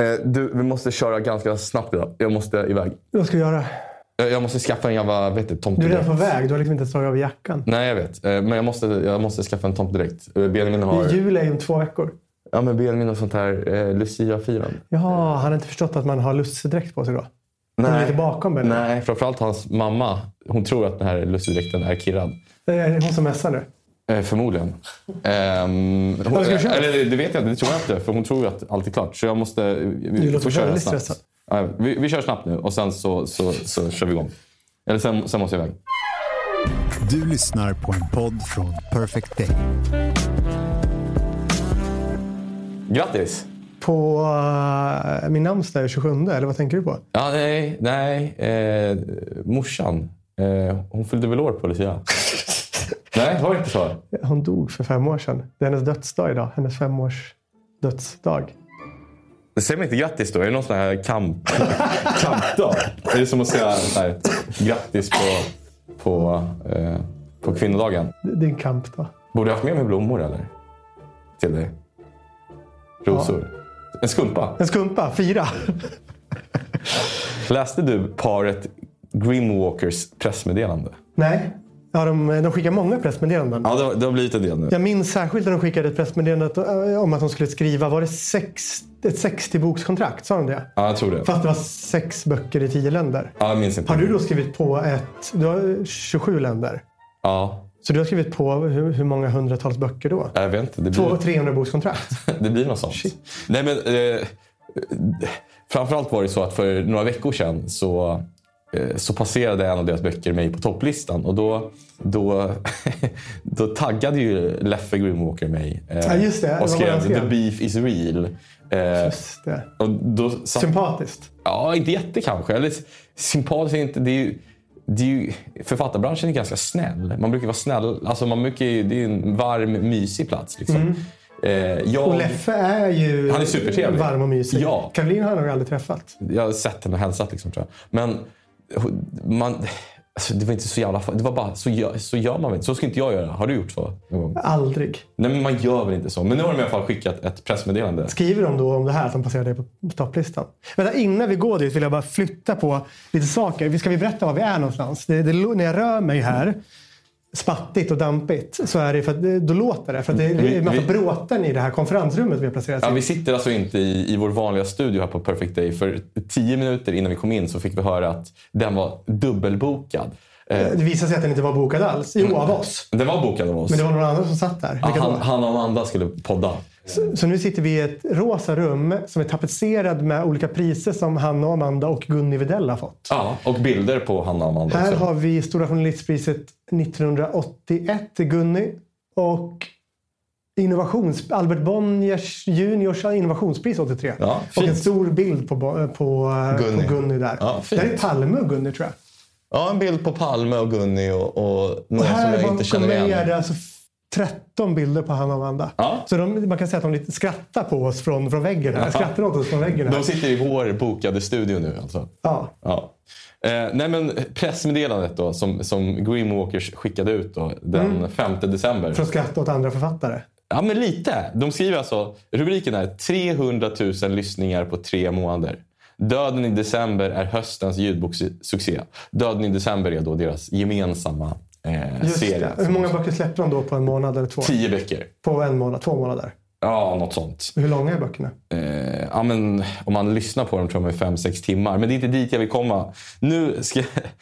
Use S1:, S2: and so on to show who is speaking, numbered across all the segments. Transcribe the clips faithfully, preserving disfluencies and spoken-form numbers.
S1: Eh, du, vi måste köra ganska snabbt idag. Jag måste iväg.
S2: Vad ska du göra?
S1: Jag, jag måste skaffa en jävla, vet du, tomte.
S2: Du är redan på väg. Du har liksom inte tagit av jackan.
S1: Nej, jag vet. Eh, men jag måste, jag måste skaffa en tomte direkt. Eh, Benjamin har...
S2: Jul är ju om två veckor.
S1: Ja, men Benjamin har sånt här eh, Lucia-firande.
S2: Ja, han har inte förstått att man har lussedräkt på sig då. Nej. Den är lite bakom eller?
S1: Nej, framförallt hans mamma. Hon tror att den här lussedräkten är kirrad.
S2: Det är hon som mässar nu.
S1: Eh, förmodligen. Um, hon, eller det vet jag inte, det tror jag inte. För hon tror att allt är klart. Så jag måste... Vi,
S2: du låter
S1: får köra
S2: väldigt
S1: snabbt.
S2: stressad.
S1: Ja, vi, vi kör snabbt nu och sen så, så, så kör vi igång. Eller sen, sen måste jag iväg.
S3: Du lyssnar på en podd från Perfect Day.
S1: Grattis!
S2: På uh, min namnsdag är tjugosjunde, eller vad tänker du på?
S1: Ja, nej, nej. Eh, morsan. Eh, hon fyllde väl år på Lucia. Nej, var det inte så?
S2: Hon dog för fem år sedan. Det är hennes dödsdag idag. Hennes femårs dödsdag.
S1: Det säger mig inte grattis då. Är det någon sån här kamp, kampdag? Är det som att säga här, grattis på, på, eh, på kvinnodagen?
S2: Det är en kampdag.
S1: Borde jag haft med mig blommor eller? Till dig? Rosor? Ja. En skumpa?
S2: En skumpa, fyra.
S1: Läste du paret Grimwalkers pressmeddelande?
S2: Nej. Ja, de, de skickar många pressmeddelanden.
S1: Ja, det har, det har blivit en del nu.
S2: Jag minns särskilt när de skickade ett pressmeddelande om att de skulle skriva, var det sex, ett sextio-bokskontrakt? Sa de det?
S1: Ja, jag tror det.
S2: Fast det var sex böcker i tio länder.
S1: Ja, jag minns inte.
S2: Har du då skrivit på ett... Du har tjugosju länder.
S1: Ja.
S2: Så du har skrivit på hur, hur många hundratals böcker då?
S1: Jag vet inte. Det blir...
S2: Två trehundra-bokskontrakt.
S1: Det blir något sånt.
S2: Shit.
S1: Nej, men... Eh, framförallt var det så att för några veckor sedan så... så passerade en av deras böcker mig på topplistan. Och då, då, då taggade ju Leffe Grimwalker mig. Eh,
S2: ja, just det.
S1: Och skrev The beef is real. Eh,
S2: just det.
S1: Och då, så,
S2: sympatiskt.
S1: Ja, inte jätte kanske. Eller sympatiskt inte. Det är ju, det är ju, författarbranschen är ganska snäll. Man brukar vara snäll. Alltså man brukar, det är en varm, mysig plats. Liksom. Mm. Eh, jag,
S2: och Leffe är ju
S1: han är supertrevlig.
S2: Varm och mysig.
S1: Ja.
S2: Caroline har jag nog aldrig träffat.
S1: Jag har sett henne och hälsat liksom, tror jag. Men man, alltså, det var inte så jävla... Det var bara, så gör, så gör man inte. Så ska inte jag göra. Har du gjort så någon gång?
S2: Aldrig.
S1: Nej, men man gör väl inte så. Men nu har de i alla fall skickat ett pressmeddelande.
S2: Skriver de då om det här som passerade på topplistan? Men innan vi går dit vill jag bara flytta på lite saker. Ska vi berätta var vi är någonstans? Det, det, när jag rör mig här, spattigt och dampigt, så är det för att då låter det. För att det är en massa vi, bråten i det här konferensrummet vi har placerat.
S1: Ja, vi sitter alltså inte i, i vår vanliga studio här på Perfect Day. För tio minuter innan vi kom in så fick vi höra att den var dubbelbokad.
S2: Det visade sig att den inte var bokad alls. Jo, av oss.
S1: Den var bokad av oss.
S2: Men det var några andra som satt där.
S1: Ja, han, han och Amanda skulle podda.
S2: Så, så nu sitter vi i ett rosa rum som är tapetserad med olika priser som Hanna och Amanda och Gunni Widell har fått.
S1: Ja, och bilder på Hanna och Amanda
S2: här
S1: också.
S2: Har vi Stora journalistpriset nittonhundraåttioett till Gunni och innovations, Albert Bonniers juniors innovationspris åttiotre.
S1: Ja,
S2: och en stor bild på, på, Gunni. på Gunni där.
S1: Ja,
S2: där är Palme och Gunni, tror jag.
S1: Ja, en bild på Palme och Gunni och, och några
S2: och
S1: som jag inte känner igen.
S2: Här är det alltså tretton bilder på Hanna och Amanda. Ja. Så de, man kan säga att de lite skrattar på oss från, från väggen här. Ja. Skrattar åt oss från väggen här.
S1: De sitter i vår bokade studio nu alltså.
S2: Ja.
S1: Ja. Eh, nej men pressmeddelandet då som, som Grimwalkers skickade ut då, den mm. femte december.
S2: Från skratt åt andra författare.
S1: Ja, men lite. De skriver alltså, rubriken är trehundratusen lyssningar på tre månader. Döden i december är höstens ljudbokssuccé. Döden i december är då deras gemensamma eh, serie.
S2: Hur många böcker släpper de då på en månad eller två?
S1: Tio böcker.
S2: På en månad, två månader?
S1: Ja, något sånt.
S2: Hur långa är böckerna?
S1: Eh, ja, men om man lyssnar på dem tror jag med fem sex timmar. Men det är inte dit jag vill komma. Nu ska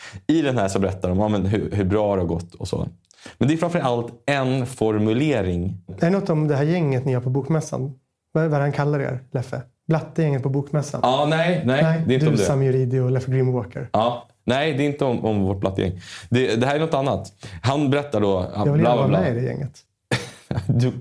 S1: i den här så berättar de ja, men hur, hur bra det har gått och så. Men det är framförallt en formulering.
S2: Är det något om det här gänget ni har på bokmässan? Vad, vad han kallar er, Leffe? Blatte-gänget på bokmässan?
S1: Ja, nej, nej, nej det är inte
S2: du,
S1: om det.
S2: Sam Juridi och Leffe Grimwalker.
S1: Ja, nej, det är inte om, om vårt Blatte-gäng. Det, det här är något annat. Han berättar då...
S2: Jag vill gärna vara med i det gänget.
S1: du,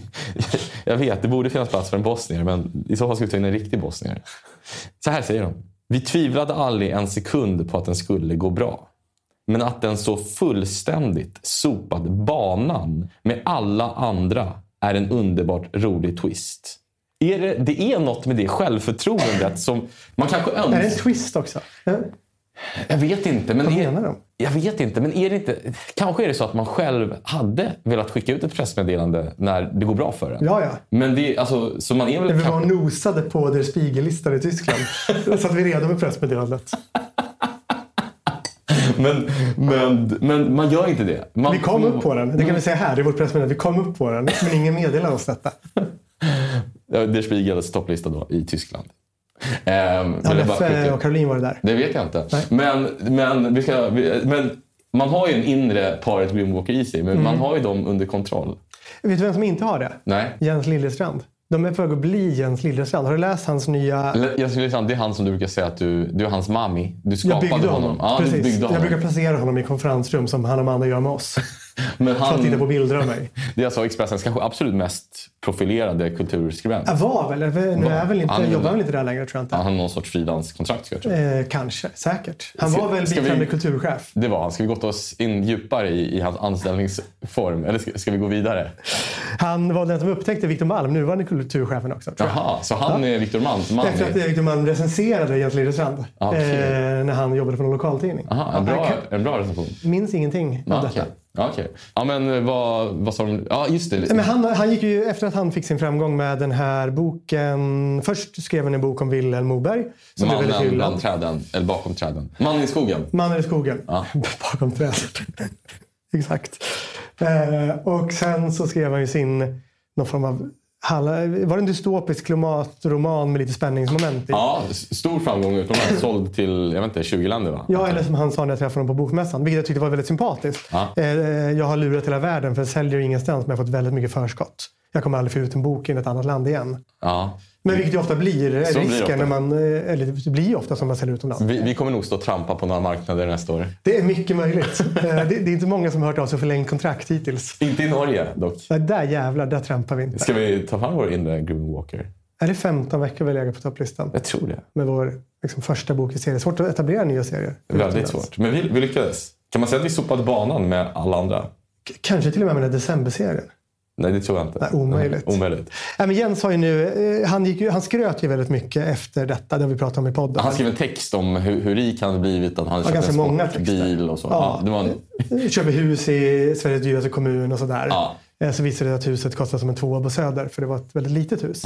S1: jag vet, det borde finnas plats för en bosnier, men i så fall ska vi ta in en riktig bosnier. Så här säger de. Vi tvivlade aldrig en sekund på att den skulle gå bra. Men att den så fullständigt sopade banan med alla andra är en underbart rolig twist. Är det, det är något med det självförtroendet som man kanske önskar...
S2: Är det en twist också? Ja.
S1: Jag vet inte. Men
S2: Vad
S1: är,
S2: menar de?
S1: Jag vet inte, men är det inte... Kanske är det så att man själv hade velat skicka ut ett pressmeddelande när det går bra för en.
S2: Ja, ja.
S1: Men det, alltså, så man är väl...
S2: Vi var
S1: kanske...
S2: nosade på Der Spiegel-listan i Tyskland. Så att vi redo med pressmeddelandet.
S1: men, men, men man gör inte det. Man,
S2: Vi kom upp på den. Det kan vi säga här i vårt pressmeddelande. Vi kom upp på den, men ingen meddelar oss detta.
S1: Der Spiegels topplista då i Tyskland. Um,
S2: Ja, Leffe och Caroline var det där.
S1: Det vet jag inte. Men, men, vi ska, vi, men man har ju en inre paret Grimwalker i sig. Men mm. man har ju dem under kontroll.
S2: Vet du vem som inte har det?
S1: Nej.
S2: Jens Liljestrand. De är på väg att bli Jens Liljestrand. Har du läst hans nya...
S1: Jens Liljestrand, det är han som du brukar säga att du, du är hans mami. Du skapade
S2: jag byggde
S1: honom.
S2: honom.
S1: Ja,
S2: Precis.
S1: du byggde honom.
S2: Jag brukar placera honom i konferensrum som han och Amanda gör med oss.
S1: Men han,
S2: för att titta på bilder av mig.
S1: Det är alltså Expressens kanske absolut mest profilerade kulturskribent.
S2: Jag var väl. Nu är väl inte,
S1: han,
S2: jobbar väl inte där längre, tror jag inte.
S1: Han har någon sorts frilanskontrakt, jag tror.
S2: Eh, kanske, säkert. Han
S1: ska,
S2: var väl biträdande kulturchef.
S1: Det var han. Ska vi gå oss in djupare i, i hans anställningsform? Eller ska, ska vi gå vidare?
S2: Han var den som upptäckte Victor Malm, nuvarande kulturchefen också.
S1: Jaha, så han ja. är Victor Malms man?
S2: Efter att Victor Malm recenserade Jens Liljestrand. Ah, okay. eh, när han jobbade på en lokaltidning.
S1: Aha, en, bra, en bra recension.
S2: Minns ingenting
S1: ah,
S2: av
S1: okay.
S2: detta.
S1: Ja, okej. Ja, men vad, vad sa de? Ja, just det.
S2: Men han, han gick ju efter att han fick sin framgång med den här boken. Först skrev han en bok om Vilhelm Moberg. Som
S1: Mannen
S2: blev väldigt
S1: bland träden, eller bakom träden. Mannen i skogen.
S2: Mannen i skogen.
S1: Ja.
S2: Bakom träden. Exakt. Eh, och sen så skrev han ju sin någon form av... Var det en dystopisk klimatroman med lite spänningsmoment i?
S1: Ja, stor framgång utomlands. Såld till, jag vet inte, tjugo länder va?
S2: Ja, eller som han sa när jag träffade honom på bokmässan. Vilket jag tyckte var väldigt sympatiskt. Ja. Jag har lurat hela världen för jag säljer ingenstans men jag har fått väldigt mycket förskott. Jag kommer aldrig få ut en bok i ett annat land igen.
S1: Ja.
S2: Men vilket ju ofta blir
S1: så
S2: risken
S1: blir det
S2: när man... Eller det blir ofta som man säljer utomlands.
S1: Vi, vi kommer nog stå och trampa på några marknader nästa år.
S2: Det är mycket möjligt. det, det är inte många som har hört av sig för förlängt kontrakt hittills.
S1: Inte i Norge dock.
S2: Ja, där jävlar, där trampar vi inte.
S1: Ska vi ta fram vår inre Grimwalker?
S2: Är det femton veckor vi lägger på topplistan?
S1: Jag tror det.
S2: Med vår liksom, första bok i serien. Svårt att etablera nya serier.
S1: Väldigt svårt. Men vi, vi lyckades. Kan man säga att vi sopade banan med alla andra?
S2: K- kanske till och med med den decemberserien.
S1: Nej, det tror jag inte.
S2: Nej, omöjligt.
S1: Mm, omöjligt.
S2: Nej, men Jens har ju nu, han, gick ju, han skröt ju väldigt mycket efter detta, det vi pratade om i podden.
S1: Han skrev en text om hur, hur rik han hade blivit, att han
S2: ja,
S1: köpte en
S2: många
S1: bil och så.
S2: Ja,
S1: ja, det var en...
S2: Köper hus i Sveriges dyraste kommun och sådär.
S1: Ja.
S2: Så visade det att huset kostade som en tvåa på Söder, för det var ett väldigt litet hus.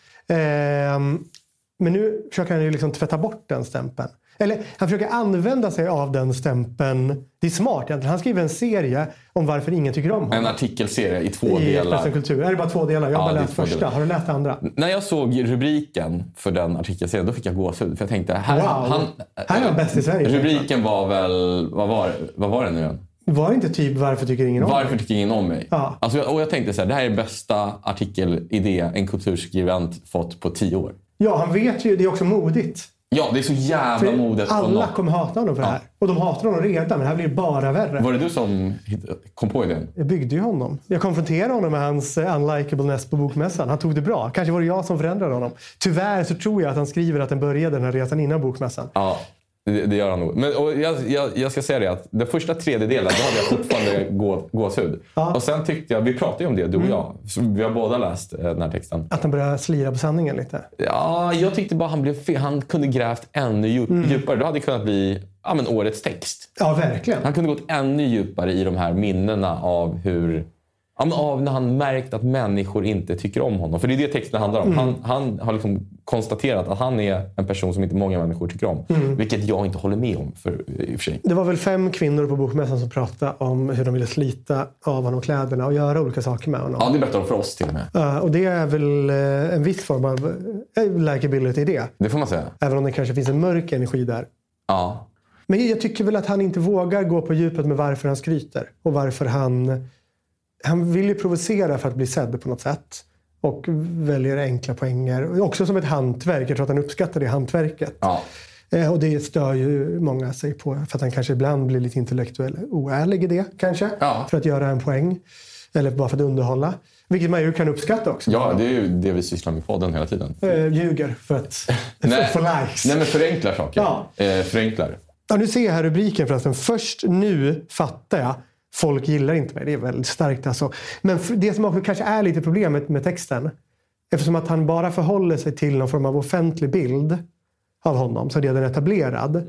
S2: Ehm, men nu försöker han ju liksom tvätta bort den stämpeln. Eller han försöker använda sig av den stämpeln. Det är smart egentligen. Han skriver en serie om varför ingen tycker om honom.
S1: En artikelserie i två
S2: I
S1: delar.
S2: Expressen Kultur. Är det bara två delar? Jag har
S1: ja,
S2: bara läst första. Delar. Har du läst andra?
S1: När jag såg rubriken för den artikelserien, då fick jag gåshud. För jag tänkte, här,
S2: wow.
S1: han,
S2: här är han bäst i Sverige.
S1: Rubriken var väl, vad var, vad var det nu igen?
S2: Var det inte typ varför tycker ingen om
S1: varför
S2: mig?
S1: tycker ingen om mig?
S2: Ja.
S1: Alltså, och jag tänkte så här, det här är bästa artikelidé en kulturskribent fått på tio år.
S2: Ja, han vet ju, det är också modigt.
S1: Ja, det är så jävla
S2: för
S1: modigt.
S2: Alla kommer hata honom för ja. det här. Och de hatar honom redan, men det här blir bara värre.
S1: Var det du som kom på idén?
S2: Jag byggde ju honom. Jag konfronterade honom med hans unlikableness på bokmässan. Han tog det bra. Kanske var det jag som förändrade honom. Tyvärr så tror jag att han skriver att den började den här resan innan bokmässan.
S1: Ja. Det, det gör han nog. Men, och jag, jag, jag ska säga det att den första tredjedelen, då hade jag fortfarande gå, gåshud. Ja. Och sen tyckte jag, vi pratade ju om det, du och jag. Så vi har båda läst eh, den här texten.
S2: Att han började slira på sanningen lite?
S1: Ja, jag tyckte bara han blev fel. Han kunde grävt ännu djup, mm. djupare. Då hade det kunnat bli ja, men årets text.
S2: Ja, verkligen.
S1: Han kunde gått ännu djupare i de här minnena av hur... Ja, men av när han märkt att människor inte tycker om honom. För det är det texten handlar om. Mm. Han, han har liksom konstaterat att han är en person som inte många människor tycker om. Mm. Vilket jag inte håller med om för, i och för sig.
S2: Det var väl fem kvinnor på bokmässan som pratade om hur de ville slita av honom kläderna och göra olika saker med honom.
S1: Ja, det berättar de för oss till och med.
S2: Uh, och det är väl uh, en viss form av uh, likability i det.
S1: Det får man säga.
S2: Även om det kanske finns en mörk energi där.
S1: Ja.
S2: Men jag tycker väl att han inte vågar gå på djupet med varför han skryter. Och varför han... Han vill ju provocera för att bli sedd på något sätt. Och väljer enkla poänger. Också som ett hantverk. Jag tror att han uppskattar det hantverket.
S1: Ja.
S2: Eh, och det stör ju många sig på. För att han kanske ibland blir lite intellektuell oärlig i det kanske. Ja. För att göra en poäng. Eller bara för att underhålla. Vilket man ju kan uppskatta också.
S1: Ja, det är ju det vi sysslar med på podden hela tiden.
S2: Eh, ljuger för att
S1: nej,
S2: få likes.
S1: Nej, men förenklar saker. Ja. Eh, förenklar.
S2: Ja, nu ser jag här rubriken förresten. Först nu fattar jag. Folk gillar inte mig. Det är väldigt starkt alltså. Men det som också kanske är lite problemet med texten. Eftersom att han bara förhåller sig till någon form av offentlig bild av honom. Så är det den etablerad. Mm.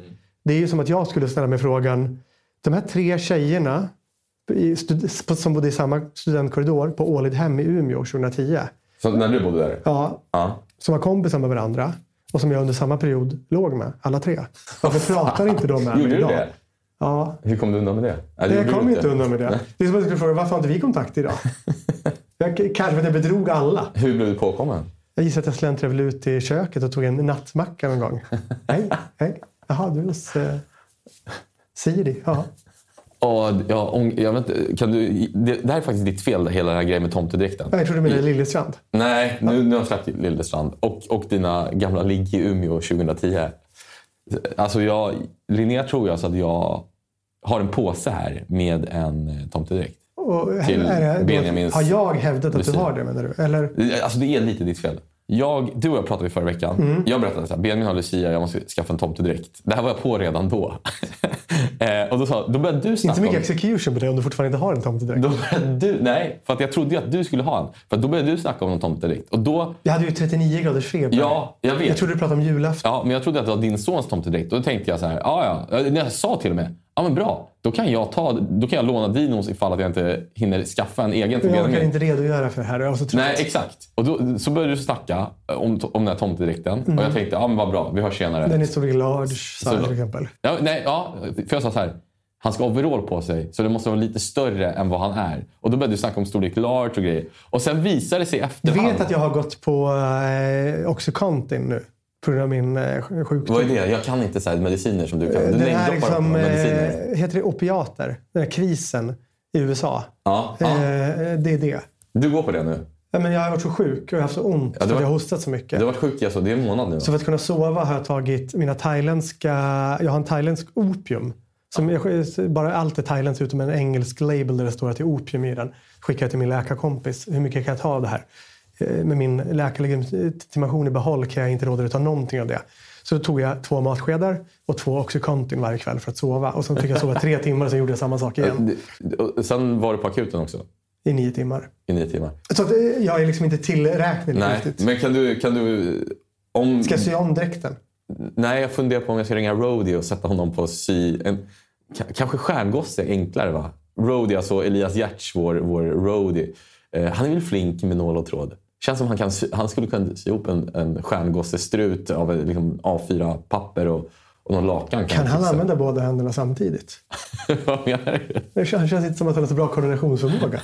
S2: Det är ju som att jag skulle ställa mig frågan, de här tre tjejerna i stud- som bodde i samma studentkorridor på Ålidhem i Umeå tjugohundratio.
S1: Så när du bodde där?
S2: Ja,
S1: ja.
S2: Som var kompisar med varandra. Och som jag under samma period låg med, alla tre. Varför pratar inte de med mig
S1: idag?
S2: Gjorde du
S1: det?
S2: Ja.
S1: Hur kom du undan med det?
S2: Nej, det jag kom inte undan med det. Det är som att jag skulle fråga, varför har inte vi kontakt idag? jag, kanske att jag bedrog alla.
S1: Hur blev du påkommen?
S2: Jag gissar att jag släntrade väl ut i köket och tog en nattmacka en gång. hej, hej. Jaha, du är hos eh, Siri. Ja.
S1: Och, ja, jag vet inte, kan du, det, det här är faktiskt ditt fel, hela den här grejen med tomtedräkten.
S2: Jag tror du menar Liljestrand.
S1: Nej, nu, nu har jag släppt Liljestrand. Och, och dina gamla ligg i Umeå tjugohundratio. Alltså jag, Linnea tror jag så att jag har en påse här med en tomtedräkt.
S2: Och,
S1: till
S2: är det,
S1: Benjamins
S2: har jag hävdat att
S1: musik.
S2: du har det, menar du? Eller?
S1: Alltså det är lite ditt fel. Jag, du och jag pratade förra veckan. Mm. Jag berättade så här, Benjamin har Lucia, jag måste skaffa en tomtedräkt. Det här var jag på redan då. eh, och då, sa, då började du snacka
S2: inte mycket
S1: om,
S2: execution på det om du fortfarande inte har en tomtedräkt.
S1: Då började du, nej, för att jag trodde att du skulle ha en. För då började du snacka om en tomtedräkt. Och då,
S2: jag hade ju trettionio graders feber.
S1: Ja, jag vet.
S2: Jag trodde du pratade om julafton.
S1: Ja, men jag trodde att det var din sons tomtedräkt. Och då tänkte jag så här, ja ja. När jag sa till och med, ja men bra. Då kan jag, ta, då kan jag låna Dinos ifall att jag inte hinner skaffa en egen till
S2: Jag kan inte redogöra för det här. Jag så
S1: Nej, exakt. Och då, så började du snacka om, om den här tomtedräkten. Mm. Och jag tänkte, ja men vad bra, vi hörs senare.
S2: Den är så large, så, till exempel.
S1: Ja, nej, ja, för jag sa så här, han ska ha overall på sig. Så det måste vara lite större än vad han är. Och då började du snacka om storlek large och grejer. Och sen visade det sig efterhand.
S2: Du vet att jag har gått på eh, Oxycontin nu. På grund av min eh, sjukdom.
S1: Vad är det? Jag kan inte så här mediciner som du kan. Du
S2: det är liksom,
S1: eh,
S2: heter det opiater? Den här krisen i U S A.
S1: Ja, ja.
S2: Eh, det är det.
S1: Du går på det nu?
S2: Ja, men jag har varit så sjuk och jag har haft så ont ja, för att jag har hostat så mycket.
S1: Du har varit sjuk alltså, det är en månad nu.
S2: Så för att kunna sova har jag tagit mina thailändska... Jag har en thailändsk opium. Som jag, bara allt är thailändskt utom en engelsk label där det står att det är opium i den. Skickar jag till min läkarkompis. Hur mycket kan jag ta av det här? Med min läkarlegitimation i behåll kan jag inte råda att ta någonting av det. Så då tog jag två matskedar och två Oxycontin varje kväll för att sova. Och sen fick jag sova tre timmar och sen gjorde jag samma sak igen.
S1: Sen var du på akuten också?
S2: I nio timmar.
S1: I nio timmar.
S2: Så att jag är liksom inte tillräknad.
S1: Nej, riktigt. Men kan du... Kan du om...
S2: Ska jag sy om dräkten?
S1: Nej, jag funderar på om jag ska ringa Roddy och sätta honom på sy... En, k- kanske stjärngosse är enklare, va? Roddy, alltså Elias Giertz, vår, vår Roddy. Eh, han är väl flink med nål och tråd. Känns som han, kan, han skulle kunna sy ihop en, en stjärngossestrut av liksom A fyra-papper och, och någon lakan. Kan,
S2: kan han fixa. Använda båda händerna samtidigt?
S1: Vad menar du?
S2: Det känns inte som att han har så bra koordinationsförmåga.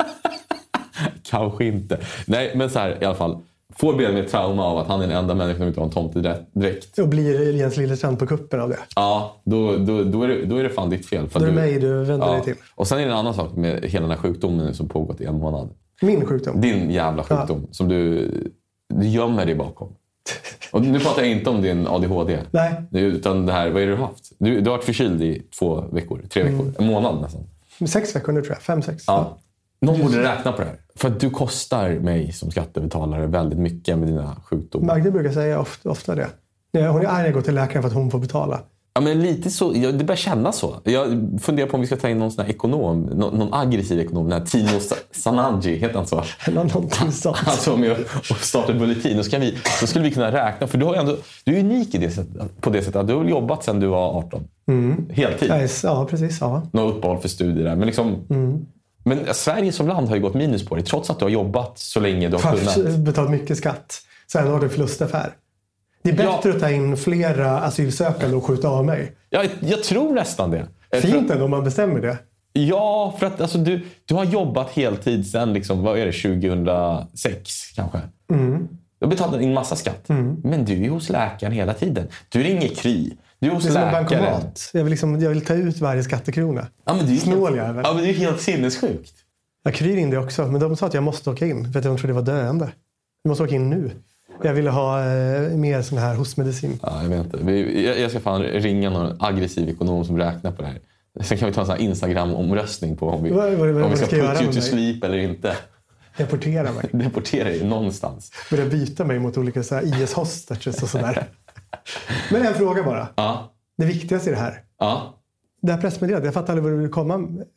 S1: Kanske inte. Nej, men så här i alla fall. Får Benjamin trauma av att han är den enda människan som inte har en tomtedräkt.
S2: Och blir Jens Liljestrand på kuppen av det.
S1: Ja, då, då, då, är, det, då är det fan ditt fel.
S2: För då är det mig du vänder
S1: ja.
S2: dig till.
S1: Och sen är det en annan sak med hela den här sjukdomen som pågått i en månad.
S2: Min sjukdom?
S1: Din jävla sjukdom. Ja. Som du, du gömmer dig bakom. Och nu pratar jag inte om din A D H D.
S2: Nej.
S1: Utan det här, vad är det du har haft? Du, du har varit förkyld i två veckor, tre veckor, mm. en månad nästan.
S2: Sex veckor nu tror jag, fem, sex.
S1: Ja. Ja. Någon borde räkna på det här. För att du kostar mig som skattebetalare väldigt mycket med dina sjukdomar.
S2: Magda brukar säga ofta, ofta det. Hon är arg när jag går till läkaren för att hon får betala.
S1: Ja, men lite så. Ja, det börjar kännas så. Jag funderar på om vi ska ta in någon sån här ekonom. Någon, någon aggressiv ekonom. Den här Tino Sanangi, heter han så?
S2: Någonting sånt.
S1: Alltså med att starta bulletin. Då, ska vi, då skulle vi kunna räkna. För du, har ändå, du är unik i det sättet, på det sättet att du har jobbat sedan du var arton.
S2: Mm.
S1: Heltid.
S2: Ja, precis. Ja.
S1: Något uppehåll för studier där. Men liksom... Mm. Men Sverige som land har ju gått minus på det. Trots att du har jobbat så länge du har
S2: Fast
S1: kunnat.
S2: Betalt mycket skatt. Sen har du förlustaffär. Det är bättre ja. att ta in flera asylsökande och skjuta av mig.
S1: Ja, jag tror nästan det.
S2: Fint ändå om man bestämmer det.
S1: Ja, för att alltså, du, du har jobbat heltid sedan liksom, vad är det, tjugohundrasex kanske. Mm. Du har betalat in massa skatt. Mm. Men du är hos läkaren hela tiden. Du ringer Kry. Du är hos
S2: det är
S1: läkaren.
S2: Som en bankomat. Jag vill, liksom, jag vill ta ut varje skattekrona.
S1: Ja, men det är
S2: Snål
S1: helt,
S2: jag
S1: ja, men det är helt sinnessjukt.
S2: Jag Kry ringde också, men de sa att jag måste åka in. För att de trodde det var döende. Jag måste åka in nu. Jag ville ha eh, mer sån här hostmedicin.
S1: Ja, jag vet inte. Vi, jag, jag ska fan ringa någon aggressiv ekonom som räknar på det här. Sen kan vi ta en sån här Instagram-omröstning på om vi,
S2: vad, vad, vad
S1: om vi ska, ska put you to
S2: mig?
S1: sleep eller inte.
S2: Deportera mig.
S1: Deportera dig någonstans.
S2: Börja byta mig mot olika så här I S-hostages och sådär. Men en fråga bara.
S1: Ja.
S2: Det viktigaste i det här.
S1: Ja.
S2: Det här pressmeddelandet. Jag fattar aldrig vad du vill komma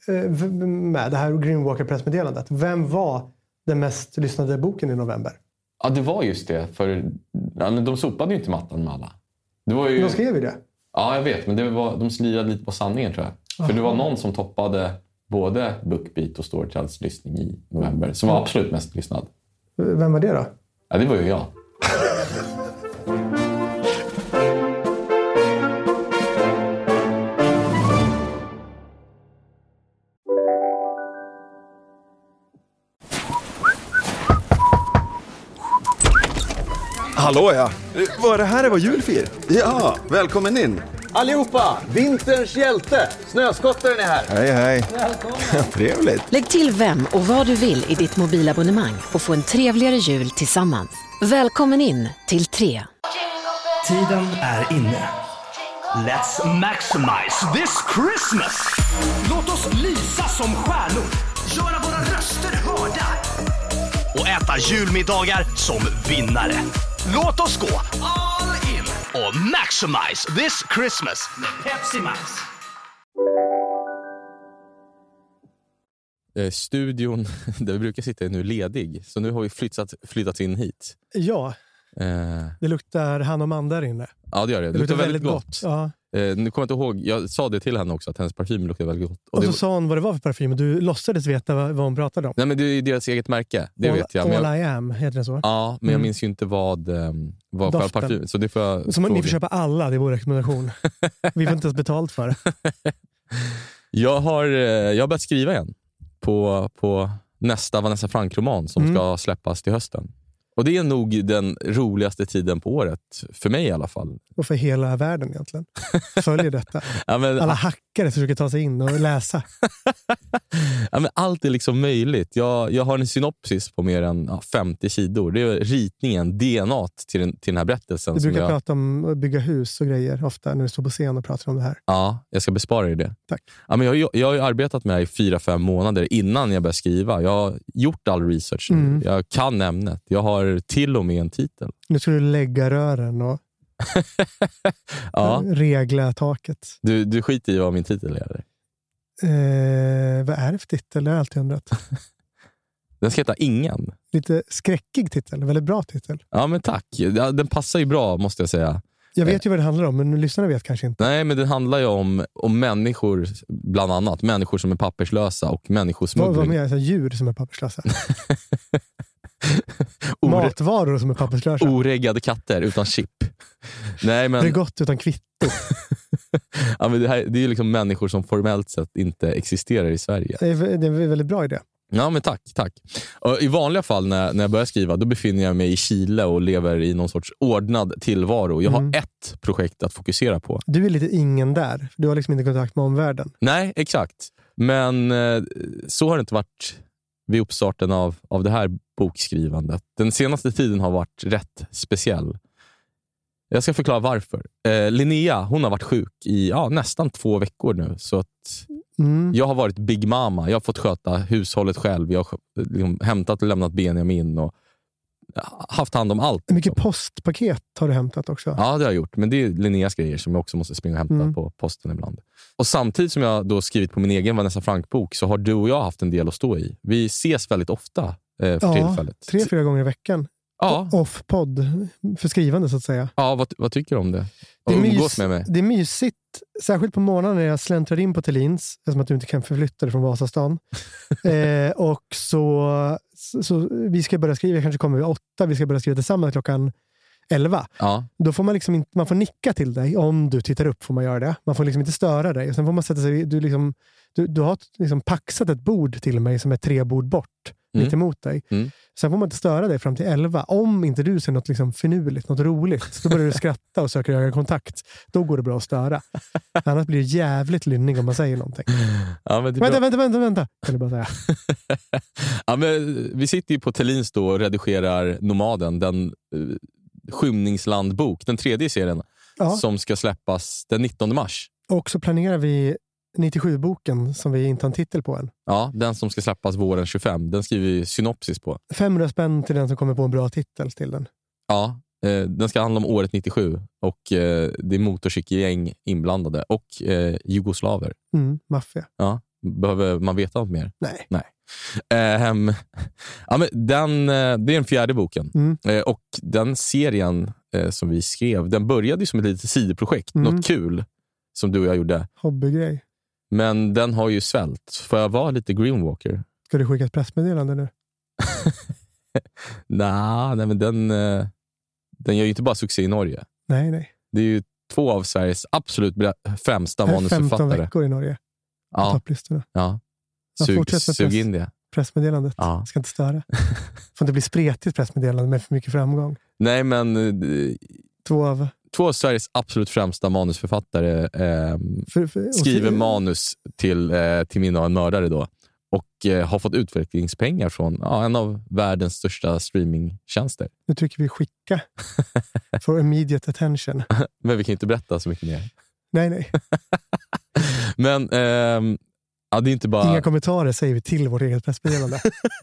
S2: med. Det här Greenwalker-pressmeddelandet. Vem var den mest lyssnade boken i november?
S1: Ja, det var just det. För ja, de sopade ju inte mattan med alla. Det var ju...
S2: De skrev ju det.
S1: Ja, jag vet. Men det var, de slirade lite på sanningen, tror jag. Aha. För det var någon som toppade både BookBeat och Storytels lyssning i november. Som var absolut mest lyssnad.
S2: Vem var det då?
S1: Ja, det var ju jag.
S4: Hallå ja, var det här det var julfir?
S5: Ja, välkommen in.
S6: Allihopa, vinterns hjälte, snöskottaren är här.
S4: Hej hej.
S6: Välkommen.
S4: Trevligt.
S7: Lägg till vem och vad du vill i ditt mobilabonnemang och få en trevligare jul tillsammans. Välkommen in till tre.
S8: Tiden är inne. Let's maximize this Christmas. Låt oss lysa som stjärnor. Göra våra röster hörda. Och äta julmiddagar som vinnare. Låt oss gå all in och maximize this Christmas med Pepsi Max.
S1: Eh, studion där vi brukar sitta är nu ledig. Så nu har vi flyttat, flyttat in hit.
S2: Ja,
S1: Eh,
S2: det luktar han och man där inne.
S1: ja, det gör det. Det,
S2: Det
S1: luktar
S2: luktar
S1: väldigt
S2: väldigt
S1: gott.
S2: gott. Ja.
S1: Eh, nu kommer jag inte ihåg, jag sa det till henne också, att hennes parfym luktar väldigt gott.
S2: Och
S1: det,
S2: så sa hon vad det var för parfym och du låtsades veta vad, vad hon pratade om.
S1: nej, men det är deras eget märke, det
S2: all,
S1: vet jag. Men
S2: all
S1: jag
S2: I am, heter det så?
S1: ja, men jag
S2: Mm.
S1: minns ju inte vad, um, vad själva
S2: Doften.
S1: parfym. Så det får jag
S2: Som ni
S1: fråga.
S2: får köpa alla, det är vår rekommendation. Vi får inte ens betalt för det.
S1: Jag har, eh, jag har börjat skriva igen på, på nästa Vanessa Frank-roman som
S2: Mm.
S1: ska släppas till hösten. Och det är nog den roligaste tiden på året, för mig i alla fall.
S2: Och för hela världen egentligen. Följer detta.
S1: Ja, men,
S2: Alla hackare som försöker ta sig in och läsa.
S1: ja, men allt är liksom möjligt. Jag, jag har en synopsis på mer än ja, femtio sidor. Det är ritningen, D N A till den, till den här berättelsen.
S2: Du
S1: som
S2: brukar
S1: jag,
S2: prata om att bygga hus och grejer ofta när du står på scen och pratar om det här.
S1: Ja, jag ska bespara dig det.
S2: Tack.
S1: Ja, men jag, jag har ju arbetat med det här i fyra, fem månader innan jag började skriva. Jag har gjort all research.
S2: Mm.
S1: Jag kan ämnet. Jag har till och med en titel.
S2: Nu ska du lägga rören och
S1: Ja,
S2: regla taket.
S1: du, du skiter i vad min titel är, eller?
S2: Eh, vad är det för titel? Det har jag alltid undrat.
S1: Den ska heta Ingen.
S2: Lite skräckig titel, väldigt bra titel.
S1: Ja, men tack. Ja, den passar ju bra, måste jag säga.
S2: Jag vet ju vad det handlar om, men lyssnarna vet kanske inte.
S1: Nej, men den handlar ju om, om människor, bland annat. Människor som är papperslösa och
S2: Vad,
S1: människosmuggling.
S2: vad menar jag? Djur som är papperslösa?
S1: Ore-
S2: Matvaror som är papperslösa?
S1: Oreggade katter utan chip. Nej, men,
S2: Det är gott utan kvitto.
S1: ja, men det, här, det är ju liksom människor som formellt sett inte existerar i Sverige.
S2: Det är, det är en väldigt bra idé.
S1: Ja, men tack, tack. Och i vanliga fall när, när jag börjar skriva, då befinner jag mig i Chile och lever i någon sorts ordnad tillvaro. Jag har
S2: Mm.
S1: ett projekt att fokusera på.
S2: Du är lite ingen där. Du har liksom inte kontakt med omvärlden.
S1: Nej, exakt. Men eh, så har det inte varit vid uppstarten av, av det här bokskrivandet. Den senaste tiden har varit rätt speciell. Jag ska förklara varför. Eh, Linnea, hon har varit sjuk i ja, nästan två veckor nu. Så att
S2: Mm.
S1: jag har varit big mama. Jag har fått sköta hushållet själv. Jag har liksom hämtat och lämnat Benjamin och haft hand om allt.
S2: Hur mycket
S1: liksom.
S2: postpaket har du hämtat också?
S1: Ja, det har jag gjort. Men det är Linneas grejer som jag också måste springa och hämta
S2: Mm.
S1: på posten ibland. Och samtidigt som jag då skrivit på min egen Vanessa Frank-bok så har du och jag haft en del att stå i. Vi ses väldigt ofta eh, för
S2: Ja,
S1: tillfället.
S2: tre, fyra gånger i veckan.
S1: Ja,
S2: Off-podd för skrivande så att säga.
S1: ja vad, vad tycker du om det?
S2: Det är,
S1: Och
S2: mys-
S1: umgås med mig.
S2: det är mysigt, särskilt på morgonen när jag släntrar in på Thelins, eftersom att du inte kan förflytta dig från Vasastan. eh, och så, så, så vi ska börja skriva, kanske kommer vi åtta, vi ska börja skriva tillsammans klockan elva.
S1: Ja,
S2: Då får man liksom inte, man får nicka till dig, om du tittar upp får man göra det. Man får liksom inte störa dig. Sen får man sätta sig, du, liksom, du, du har liksom paxat ett bord till mig som är tre bord bort,
S1: Mm.
S2: mitt emot dig.
S1: Mm.
S2: Sen får man inte störa dig fram till elva. Om inte du ser något liksom finurligt, något roligt, då börjar du skratta och söker ögonkontakt. Då går det bra att störa. Annars blir det jävligt lynnig om man säger någonting.
S1: ja, men det är
S2: Vänta,
S1: bra.
S2: vänta, vänta, vänta, kan du bara säga.
S1: Ja, men vi sitter ju på Thelins då och redigerar Nomaden, den uh, skymningslandbok, den tredje serien
S2: Ja.
S1: som ska släppas den nittonde mars.
S2: Och så planerar vi nittiosju-boken som vi inte har en titel på än.
S1: Ja, den som ska släppas våren tjugofem, den skriver vi synopsis på.
S2: femhundra spänn till den som kommer på en bra titel till den.
S1: Ja, eh, den ska handla om året nittiosju och eh, det är motorcykelgäng inblandade och eh, jugoslaver.
S2: Mm, maffia.
S1: Ja, behöver man veta något mer?
S2: Nej.
S1: Nej. Ehm, ja, men den, eh, det är den fjärde boken.
S2: Mm.
S1: Eh, och den serien eh, som vi skrev, den började ju som ett litet sidoprojekt.
S2: Mm.
S1: Något kul som du och jag gjorde.
S2: Hobbygrej.
S1: Men den har ju svält. Får jag vara lite greenwalker?
S2: Ska du skicka ett pressmeddelande nu?
S1: nah, nej, men den, eh, den gör ju inte bara succé i Norge.
S2: Nej, nej.
S1: Det är ju två av Sveriges absolut främsta
S2: Här är
S1: manusförfattare.
S2: femton veckor i Norge.
S1: Ja.
S2: Topplistorna.
S1: Ja.
S2: Ja,
S1: Sug,
S2: fortsätt med
S1: sug
S2: press.
S1: in det.
S2: Pressmeddelandet.
S1: Ja.
S2: Ska inte störa. Får inte bli spretigt pressmeddelande med för mycket framgång.
S1: Nej, men eh,
S2: Två av...
S1: två av Sveriges absolut främsta manusförfattare eh,
S2: För, för,
S1: skriver
S2: så,
S1: manus till, eh, till Min och en mördare då. Och eh, har fått utvecklingspengar från ja, en av världens största streamingtjänster.
S2: Nu trycker vi skicka. For immediate attention.
S1: Men vi kan inte berätta så mycket mer.
S2: Nej, nej.
S1: Men ehm, ja, det är inte bara...
S2: Inga kommentarer säger vi till vårt eget pressmeddelande.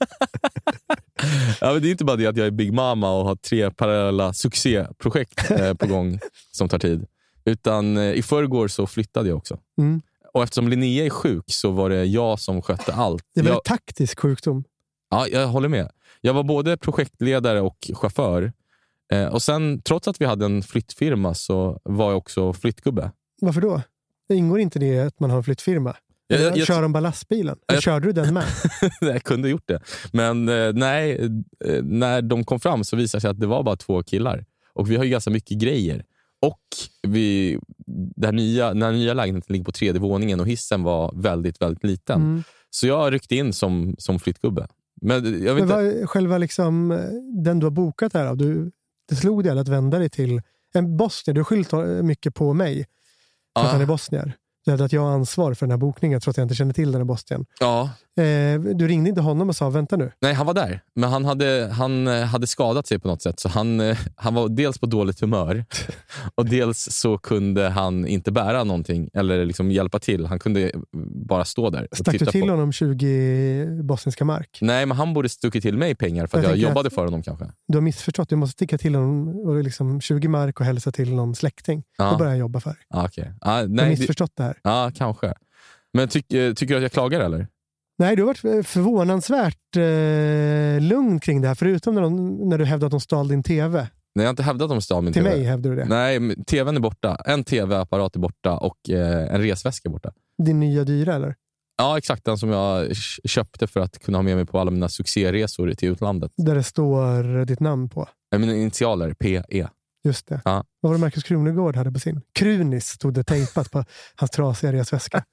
S1: ja, men det är inte bara det att jag är Big Mama och har tre parallella succéprojekt eh, på gång som tar tid. Utan eh, i förrgår så flyttade jag också.
S2: Mm.
S1: Och eftersom Linnea är sjuk så var det jag som skötte allt.
S2: Det är väl
S1: jag,
S2: taktisk sjukdom?
S1: Ja, jag håller med. Jag var både projektledare och chaufför. Eh, och sen, trots att vi hade en flyttfirma så var jag också flyttgubbe.
S2: Varför då? Det ingår inte det att man har en flyttfirma?
S1: Jag, jag,
S2: Kör
S1: jag,
S2: de bara lastbilen? Eller
S1: jag,
S2: körde du den med?
S1: jag kunde gjort det. Men eh, nej, eh, när de kom fram så visade sig att det var bara två killar. Och vi har ju ganska mycket grejer. Och vi, det här nya, den här nya lägenheten ligger på tredje våningen och hissen var väldigt, väldigt liten. Mm. Så jag ryckte in som, som flyttgubbe. Men jag vet
S2: Men
S1: inte...
S2: vad, själva liksom, den du har bokat här, du, det slog dig att vända dig till en bosnier. Du har skyllt mycket på mig för
S1: ah.
S2: att han är bosnier. Du hade att jag har ansvar för den här bokningen trots att jag inte känner till den här Bosnien.
S1: Ja.
S2: Eh, du ringde inte honom och sa, vänta nu.
S1: Nej, han var där. Men han hade, han hade skadat sig på något sätt. Så han, han var dels på dåligt humör. Och dels så kunde han inte bära någonting. Eller liksom hjälpa till. Han kunde bara stå där och
S2: Stack
S1: titta
S2: du till
S1: på.
S2: honom tjugo bosniska mark?
S1: Nej, men han borde stuckit till mig pengar. För att jag, jag jobbade att, för honom kanske.
S2: Du har missförstått. Du måste sticka till honom och liksom tjugo mark och hälsa till någon släkting.
S1: Ja.
S2: Då börjar jag jobba för.
S1: Ah, okay. ah, nej,
S2: du har missförstått det här.
S1: Ja, kanske. Men tyck, tycker du att jag klagar eller?
S2: Nej, du har varit förvånansvärt eh, lugn kring det här. Förutom när, de, när du hävdade att de stal din tv.
S1: Nej, jag har inte hävdat att de stal min
S2: Till
S1: tv.
S2: Till mig hävdar du det.
S1: Nej, tvn är borta. En tv-apparat är borta och eh, en resväska är borta.
S2: Din nya dyra eller?
S1: Ja, exakt. Den som jag köpte för att kunna ha med mig på alla mina succéresor till utlandet.
S2: Där det står ditt namn på.
S1: Mina initialer, P E.
S2: Just det.
S1: Ja.
S2: Vad var det Marcus Krunegård hade på sin? Krunis stod det tejpat på hans trasiga resväska.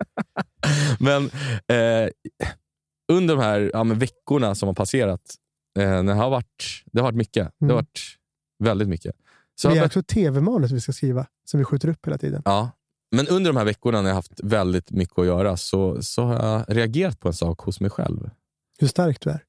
S1: Men eh, under de här ja, men veckorna som har passerat eh, det, har varit, det har varit mycket. Mm. Det har varit väldigt mycket. Så
S2: det är
S1: har
S2: också tv-manus vi ska skriva som vi skjuter upp hela tiden.
S1: Ja. Men under de här veckorna när jag har haft väldigt mycket att göra så, så har jag reagerat på en sak hos mig själv.
S2: Hur stark du är.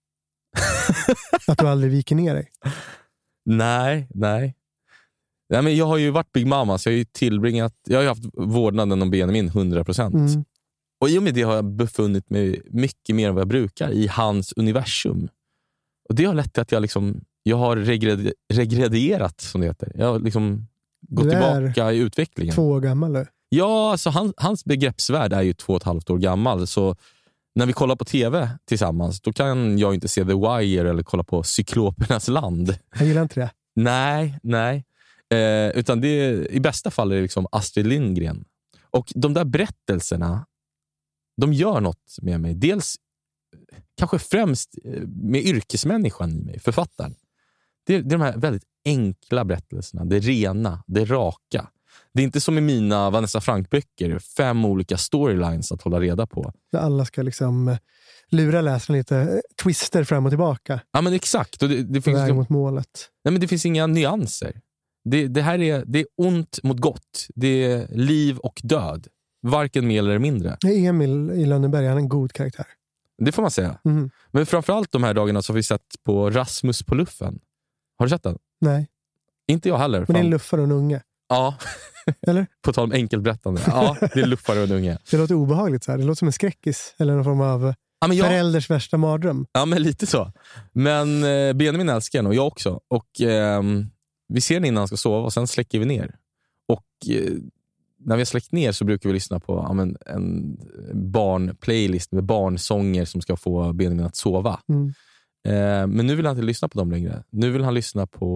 S2: Att du aldrig viker ner dig.
S1: Nej, nej. Nej, men jag har ju varit Big Mama så jag har ju tillbringat, jag har ju haft vårdnaden om Benjamin hundra procent. Mm. Och i och med det har jag befunnit mig mycket mer än vad jag brukar i hans universum. Och det har lett till att jag liksom, jag har regred, regredierat som det heter. Jag har liksom gått tillbaka i utvecklingen.
S2: Två år gammal eller?
S1: Ja, alltså han, hans begreppsvärld är ju två och ett halvt år gammal. Så när vi kollar på tv tillsammans, då kan jag inte se The Wire eller kolla på Cyklopernas land.
S2: Jag gillar inte det.
S1: Nej, nej. Eh, utan det är, i bästa fall är det liksom Astrid Lindgren. Och de där berättelserna, de gör något med mig. Dels, kanske främst med yrkesmänniskan i mig, författaren. Det är, det är de här väldigt enkla berättelserna. Det rena, det raka. Det är inte som i mina Vanessa Frank-böcker, fem olika storylines att hålla reda på.
S2: Där alla ska liksom lura läsaren lite, twister fram och tillbaka.
S1: Ja, men exakt. Och det, det finns
S2: väg
S1: liksom,
S2: mot målet.
S1: Nej, men det finns inga nyanser. Det, det här är, det är ont mot gott. Det är liv och död. Varken mer eller mindre.
S2: Emil i Lönneberg, han är en god karaktär.
S1: Det får man säga. Mm. Men framförallt de här dagarna så har vi sett på Rasmus på luffen. Har du sett den?
S2: Nej.
S1: Inte jag heller.
S2: Men det är en luffare och en unge.
S1: Ja.
S2: Eller?
S1: På tal om enkelberättande. Ja, det är luffare och en unge.
S2: Det låter obehagligt så här. Det låter som en skräckis. Eller någon form av ja, men jag... förälders värsta mardröm.
S1: Ja, men lite så. Men eh, Benjamin älskar den och jag också. Och eh, vi ser den innan han ska sova och sen släcker vi ner. Och eh, när vi har släckt ner så brukar vi lyssna på ja, men, en barnplaylist med barnsånger som ska få Benjamin att sova. Mm. Eh, men nu vill han inte lyssna på dem längre. Nu vill han lyssna på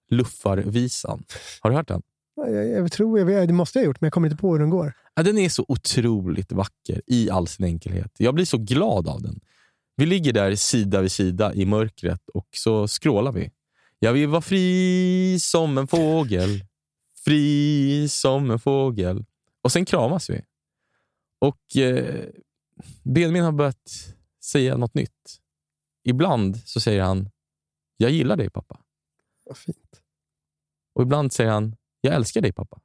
S1: Luffarvisan. Har du hört den?
S2: Jag, jag tror, jag vet, det måste jag ha gjort, men jag kommer inte på hur den går.
S1: Ja, den är så otroligt vacker i all sin enkelhet. Jag blir så glad av den. Vi ligger där sida vid sida i mörkret och så scrollar vi. Jag vill vara fri som en fågel. Fri som en fågel. Och sen kramas vi. Och eh, Benjamin har börjat säga något nytt. Ibland så säger han: jag gillar dig, pappa.
S2: Vad fint.
S1: Och ibland säger han: jag älskar dig, pappa.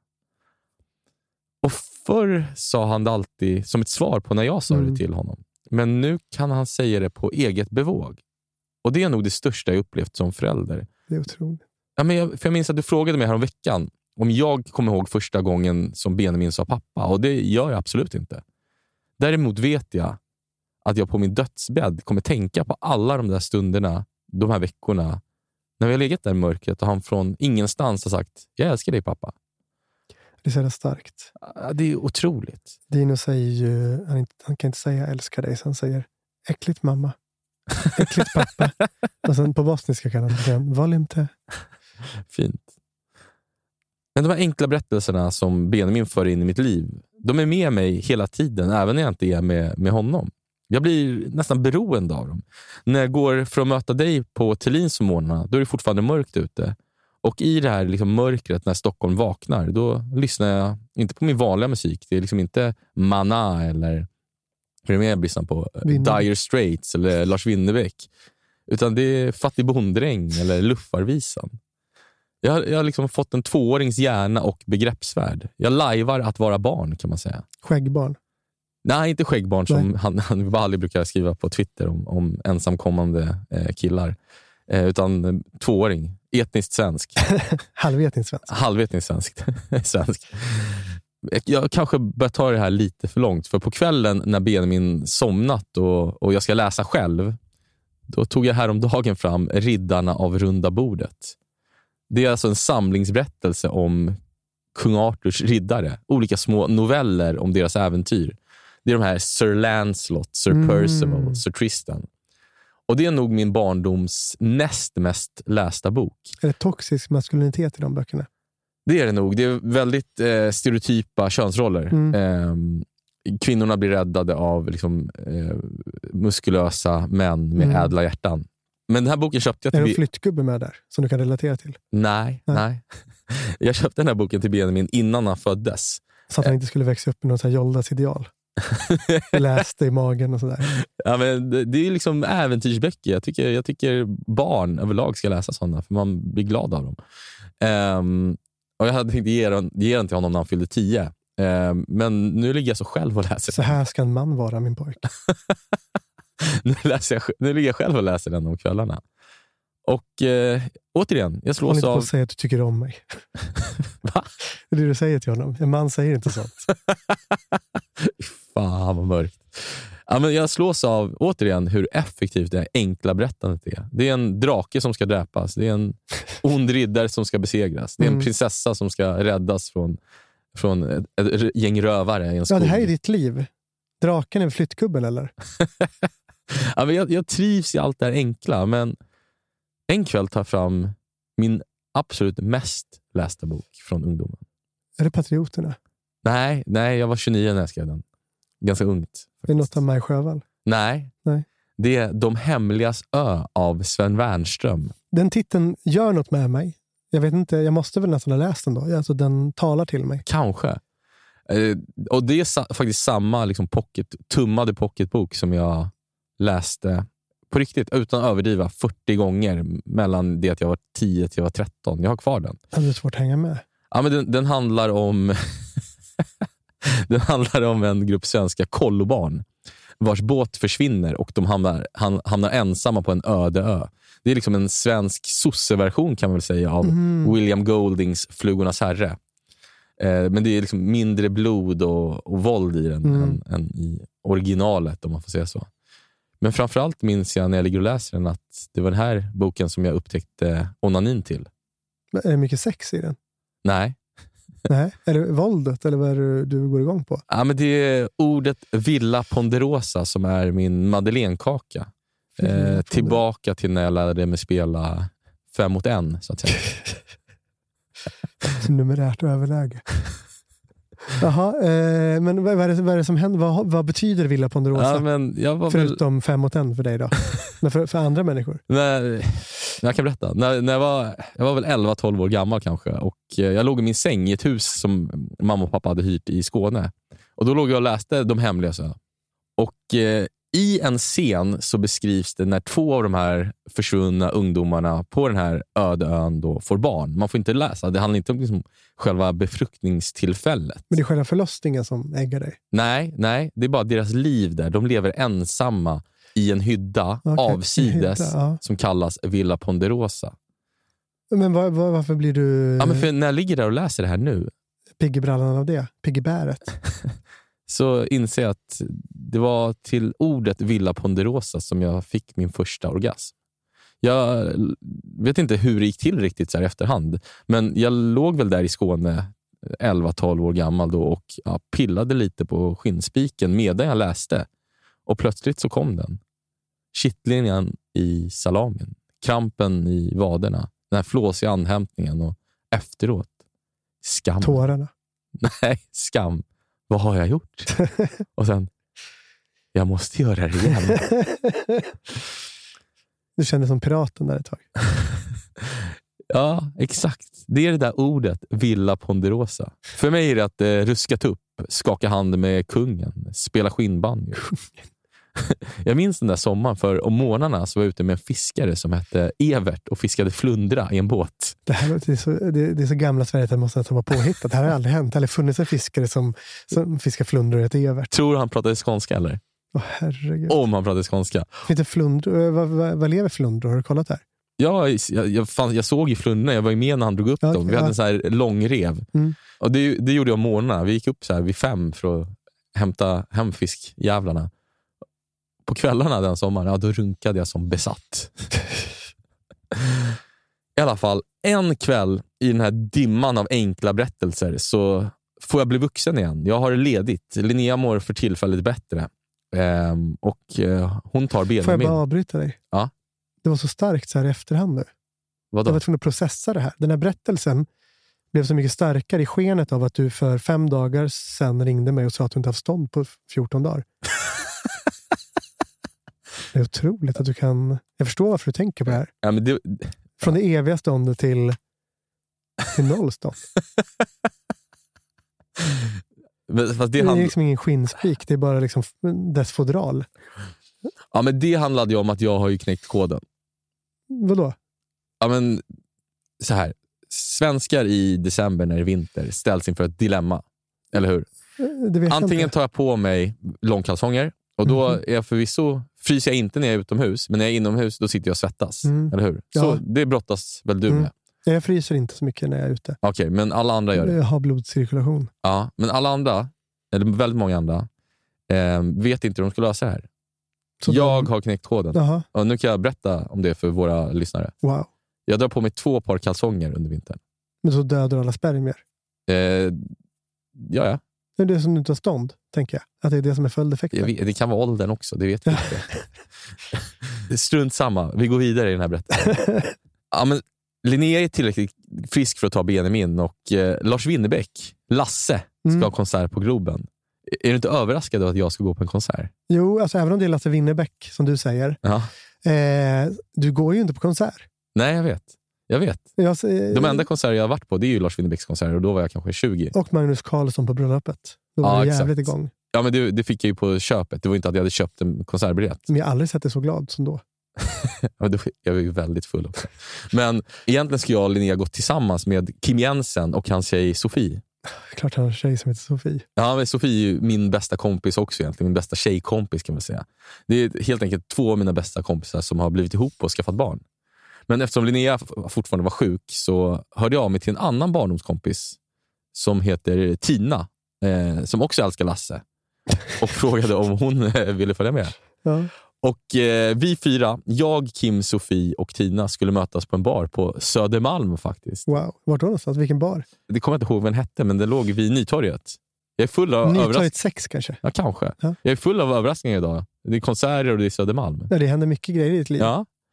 S1: Och förr sa han det alltid som ett svar på när jag sa
S2: Mm.
S1: det till honom. Men nu kan han säga det på eget bevåg. Och det är nog det största jag upplevt som förälder.
S2: Det är otroligt.
S1: Ja, men jag, för jag minns att du frågade mig här om veckan om jag kommer ihåg första gången som Benjamin sa pappa. Och det gör jag absolut inte. Däremot vet jag att jag på min dödsbädd kommer tänka på alla de där stunderna, de här veckorna, när vi har legat där i mörkret och han från ingenstans har sagt: jag älskar dig, pappa.
S2: Det är så jävla starkt.
S1: Ja, det är otroligt.
S2: Dino säger ju, han, inte, han kan inte säga älskar dig, så han säger äckligt mamma. Äckligt pappa. Och sen på bosniska kan han säga volimte.
S1: Fint. Men de här enkla berättelserna som Benjamin för in i mitt liv, de är med mig hela tiden, även när jag inte är med, med honom. Jag blir nästan beroende av dem. När jag går för att möta dig på Thelins om morgnarna, då är det fortfarande mörkt ute. Och i det här liksom mörkret när Stockholm vaknar, då lyssnar jag inte på min vanliga musik. Det är liksom inte Mana eller hur är det jag lyssnar på?
S2: Winnerbäck.
S1: Dire Straits eller Lars Winnerbäck. Utan det är Fattig bonddräng eller Luffarvisan. Jag har, jag har liksom fått en tvåårings hjärna och begreppsvärld. Jag lajvar att vara barn, kan man säga.
S2: Skäggbarn.
S1: Nej, inte skäggbarn som han, han Bali brukar skriva på Twitter om, om ensamkommande eh, killar. Eh, utan eh, tvååring. Etniskt svensk.
S2: Halvetniskt svensk.
S1: Halvetniskt svensk. svensk. Jag kanske bör ta det här lite för långt. För på kvällen när Benjamin somnat och, och jag ska läsa själv, då tog jag häromdagen fram Riddarna av runda bordet. Det är alltså en samlingsberättelse om kung Arthurs riddare. Olika små noveller om deras äventyr. Det är de här Sir Lancelot, Sir
S2: Mm.
S1: Percival, Sir Tristan. Och det är nog min barndoms näst mest lästa bok.
S2: Är det toxisk maskulinitet i de böckerna?
S1: Det är det nog. Det är väldigt eh, stereotypa könsroller.
S2: Mm.
S1: Eh, kvinnorna blir räddade av liksom, eh, muskulösa män med
S2: Mm.
S1: ädla hjärtan. Men den här boken köpte jag till...
S2: Är det en
S1: Be-
S2: flyttgubbe med där som du kan relatera till?
S1: nej,
S2: Nej.
S1: nej. Jag köpte den här boken till Benjamin innan han föddes.
S2: Så att han inte skulle växa upp i något så här Joldas ideal. Läste i magen och sådär.
S1: Ja, men det, det är liksom äventyrsböcker. Jag tycker, jag tycker barn överlag ska läsa sådana, för man blir glad av dem. Um, och jag hade tänkt ge den, ge den till honom när han fyllde tio. Um, men nu ligger jag så själv och läser
S2: Så här ska en man vara, min pojk.
S1: nu, läser jag, nu ligger jag själv och läser den om kvällarna. Och eh, återigen, jag
S2: Håll
S1: slås
S2: inte på
S1: av...
S2: att säga att du tycker om mig.
S1: Va?
S2: Det är det du säger till honom. En man säger inte sånt.
S1: Fan vad mörkt. Ja, men jag slås av, återigen, hur effektivt det här enkla berättandet är. Det är en drake som ska dräpas. Det är en ond riddare som ska besegras. Det är en
S2: Mm.
S1: prinsessa som ska räddas från, från ett, ett gäng rövare i en skog.
S2: Ja, det här är ditt liv. Draken är flyttgubben, eller?
S1: Ja, men jag, jag trivs i allt det här enkla, men en kväll tar jag fram min absolut mest lästa bok från ungdomen.
S2: Är det Patrioterna?
S1: Nej, nej, jag var tjugonio när jag skrev den. Ganska ungt.
S2: Det är något av Maj Sjöwall.
S1: Nej.
S2: Nej.
S1: Det är De hemligas ö av Sven Wernström.
S2: Den titeln gör något med mig. Jag vet inte, jag måste väl nästan ha läst den då. Alltså, den talar till mig.
S1: Kanske. Eh, och det är sa- faktiskt samma liksom pocket, tummade pocketbok som jag läste på riktigt, utan att överdriva, fyrtio gånger mellan det att jag var tio till jag var tretton. Jag har kvar den.
S2: Hade du svårt att hänga med?
S1: Ja, men den, den handlar om den handlar om en grupp svenska kollobarn vars båt försvinner och de hamnar, han, hamnar ensamma på en öde ö. Det är liksom en svensk sosseversion, kan man väl säga, av
S2: Mm.
S1: William Goldings Flugornas herre. Eh, men det är liksom mindre blod och, och våld i den
S2: Mm.
S1: än, än i originalet, om man får säga så. Men framförallt minns jag när jag ligger och läser den att det var den här boken som jag upptäckte onanin till.
S2: Är det mycket sex i den?
S1: Nej.
S2: Nej. Är det våldet eller vad är det du går igång på?
S1: Ja, men det är ordet Villa Ponderosa som är min madeleinekaka. Eh, tillbaka till när jag lärde mig spela fem mot en, så att säga.
S2: Numerärt överläge. Jaha, eh, men vad är, det, vad är det som händer? Vad, vad betyder Villa Ponderosa?
S1: Ja, men jag var
S2: Förutom
S1: väl...
S2: fem mot en för dig då? Men för, för andra människor?
S1: När, jag kan berätta. När, när jag, var, jag var väl elva tolv år gammal kanske. Och jag låg i min säng i ett hus som mamma och pappa hade hyrt i Skåne. Och då låg jag och läste De hemlösa. Och eh, i en scen så beskrivs det när två av de här försvunna ungdomarna på den här öde ön då får barn. Man får inte läsa. Det handlar inte om liksom själva befruktningstillfället.
S2: Men det är själva förlossningen som äggar dig?
S1: Nej, nej. Det är bara deras liv där. De lever ensamma i en hydda okay. avsides hydda, ja. Som kallas Villa Ponderosa.
S2: Men var, var, varför blir du...
S1: Ja, men för när jag ligger där och läser det här nu...
S2: Piggebrallan av det? Piggebäret?
S1: Så inser jag att det var till ordet Villa Ponderosa som jag fick min första orgasm. Jag vet inte hur det gick till riktigt så här efterhand. Men jag låg väl där i Skåne elva tolv år gammal då och ja, pillade lite på skinnspiken medan jag läste. Och plötsligt så kom den. Kittlingen i salamin. Krampen i vaderna. Den här flåsiga andhämtningen och efteråt. Skam.
S2: Tårarna.
S1: Nej, skam. Vad har jag gjort? Och sen, jag måste göra det igen.
S2: Du kände som piraten där ett tag.
S1: Ja, exakt. Det är det där ordet, Villa Ponderosa. För mig är det att eh, ruskat upp, skaka hand med kungen, spela skinnband. Jag minns den där sommaren för om månaderna så var jag ute med en fiskare som hette Evert och fiskade flundra i en båt.
S2: Det här det är, så, det, det är så gamla Sverige att det måste vara påhittat. Det här har aldrig hänt. Det har funnits en fiskare som, som fiskar flundra och heter Evert.
S1: Tror han pratade skånska eller?
S2: Åh herregud.
S1: Om han pratade skånska.
S2: Inte flundra, vad, vad, vad lever flundra? Har du kollat här?
S1: Ja, jag, jag, fan, jag såg ju flundra. Jag var ju med när han drog upp okay, dem. Vi ja. hade en så här lång rev. Mm. Och det, det gjorde jag om morgnarna. Vi gick upp så här vid fem för att hämta hem fiskjävlarna. På kvällarna den sommaren, ja, då runkade jag som besatt. I alla fall, en kväll i den här dimman av enkla berättelser så får jag bli vuxen igen. Jag har det ledigt. Linnea mår för tillfället bättre. Ehm, och eh, hon tar Benjamin.
S2: Får jag bara avbryta dig?
S1: Ja.
S2: Det var så starkt så här i efterhand nu.
S1: Vadå?
S2: Jag var tvungen att processa det här. Den här berättelsen blev så mycket starkare i skenet av att du för fem dagar sedan ringde mig och sa att du inte haft stånd på fjorton dagar. Det är otroligt att du kan... Jag förstår varför du tänker på det här.
S1: Ja, men det...
S2: Från det eviga ståndet till, till nollstånd.
S1: Men, fast det,
S2: det är
S1: hand...
S2: liksom ingen skinnspik. Det är bara liksom dess fodral.
S1: Ja, men det handlade ju om att jag har ju knäckt koden.
S2: Vadå?
S1: Ja, men så här. Svenskar i december när det är vinter ställs inför ett dilemma. Eller hur?
S2: Det vet
S1: Antingen
S2: jag inte.
S1: tar jag på mig långkalsonger. Och då
S2: Mm.
S1: är jag förvisso, fryser jag inte när jag är utomhus. Men när jag är inomhus, då sitter jag och svettas.
S2: Mm.
S1: Eller hur?
S2: Ja.
S1: Så det brottas väl du
S2: Mm.
S1: med?
S2: Jag fryser inte så mycket när jag är ute.
S1: Okej, okay, men alla andra gör det.
S2: Jag har blodcirkulation.
S1: Ja, men alla andra, eller väldigt många andra, eh, vet inte hur de ska lösa det här.
S2: Så
S1: jag
S2: de...
S1: har knäckt koden.
S2: Jaha.
S1: Och nu kan jag berätta om det för våra lyssnare.
S2: Wow.
S1: Jag drar på mig två par kalsonger under vintern.
S2: Men så dödar alla spermier.
S1: Eh, ja, ja.
S2: Det är det som du inte har stånd, tänker jag. Att det är det som är följdeffekten.
S1: Jag vet, det kan vara åldern också, det vet vi inte. Strunt samma, vi går vidare i den här berättelsen. Ja, men Linnea är tillräckligt frisk för att ta Benjamin och eh, Lars Winnerbäck, Lasse, ska
S2: Mm.
S1: ha konsert på Globen. Är du inte överraskad av att jag ska gå på en konsert?
S2: Jo, alltså även om det är Lasse Winnerbäck, som du säger.
S1: Ja.
S2: Eh, du går ju inte på konsert.
S1: Nej, jag vet. Jag vet.
S2: Jag, eh,
S1: De enda konserter jag har varit på, det är ju Lars Winnerbäcks konserter och då var jag kanske tjugo.
S2: Och Magnus Carlsson på bröllopet. Då var
S1: Ja,
S2: det jävligt
S1: exakt.
S2: igång.
S1: Ja, men det, det fick jag ju på köpet. Det var inte att jag hade köpt en konsertbiljett.
S2: Men jag har aldrig sett dig så glad som då.
S1: Ja, då, jag var ju väldigt full också. Men egentligen skulle jag och Linnea gå tillsammans med Kim Jensen och hans tjej Sofie.
S2: Klart han har en tjej som heter Sofie.
S1: Ja, men Sofie är ju min bästa kompis också egentligen. Min bästa tjejkompis kan man säga. Det är helt enkelt två av mina bästa kompisar som har blivit ihop och skaffat barn. Men eftersom Linnea fortfarande var sjuk så hörde jag av mig till en annan barndomskompis som heter Tina, eh, som också älskar Lasse. Och frågade om hon eh, ville följa med.
S2: Ja.
S1: Och eh, vi fyra, jag, Kim, Sofie och Tina skulle mötas på en bar på Södermalm faktiskt.
S2: Wow, vart då någonstans? Vilken bar?
S1: Det kommer jag inte ihåg vad den hette, men den låg vid Nytorget. Jag är full av
S2: Nytorget
S1: överraskningar.
S2: sex kanske?
S1: Ja, kanske.
S2: Ja.
S1: Jag är full av överraskningar idag. Det är konserter och det är Södermalm.
S2: Ja, det händer mycket grejer i ditt liv.
S1: Ja,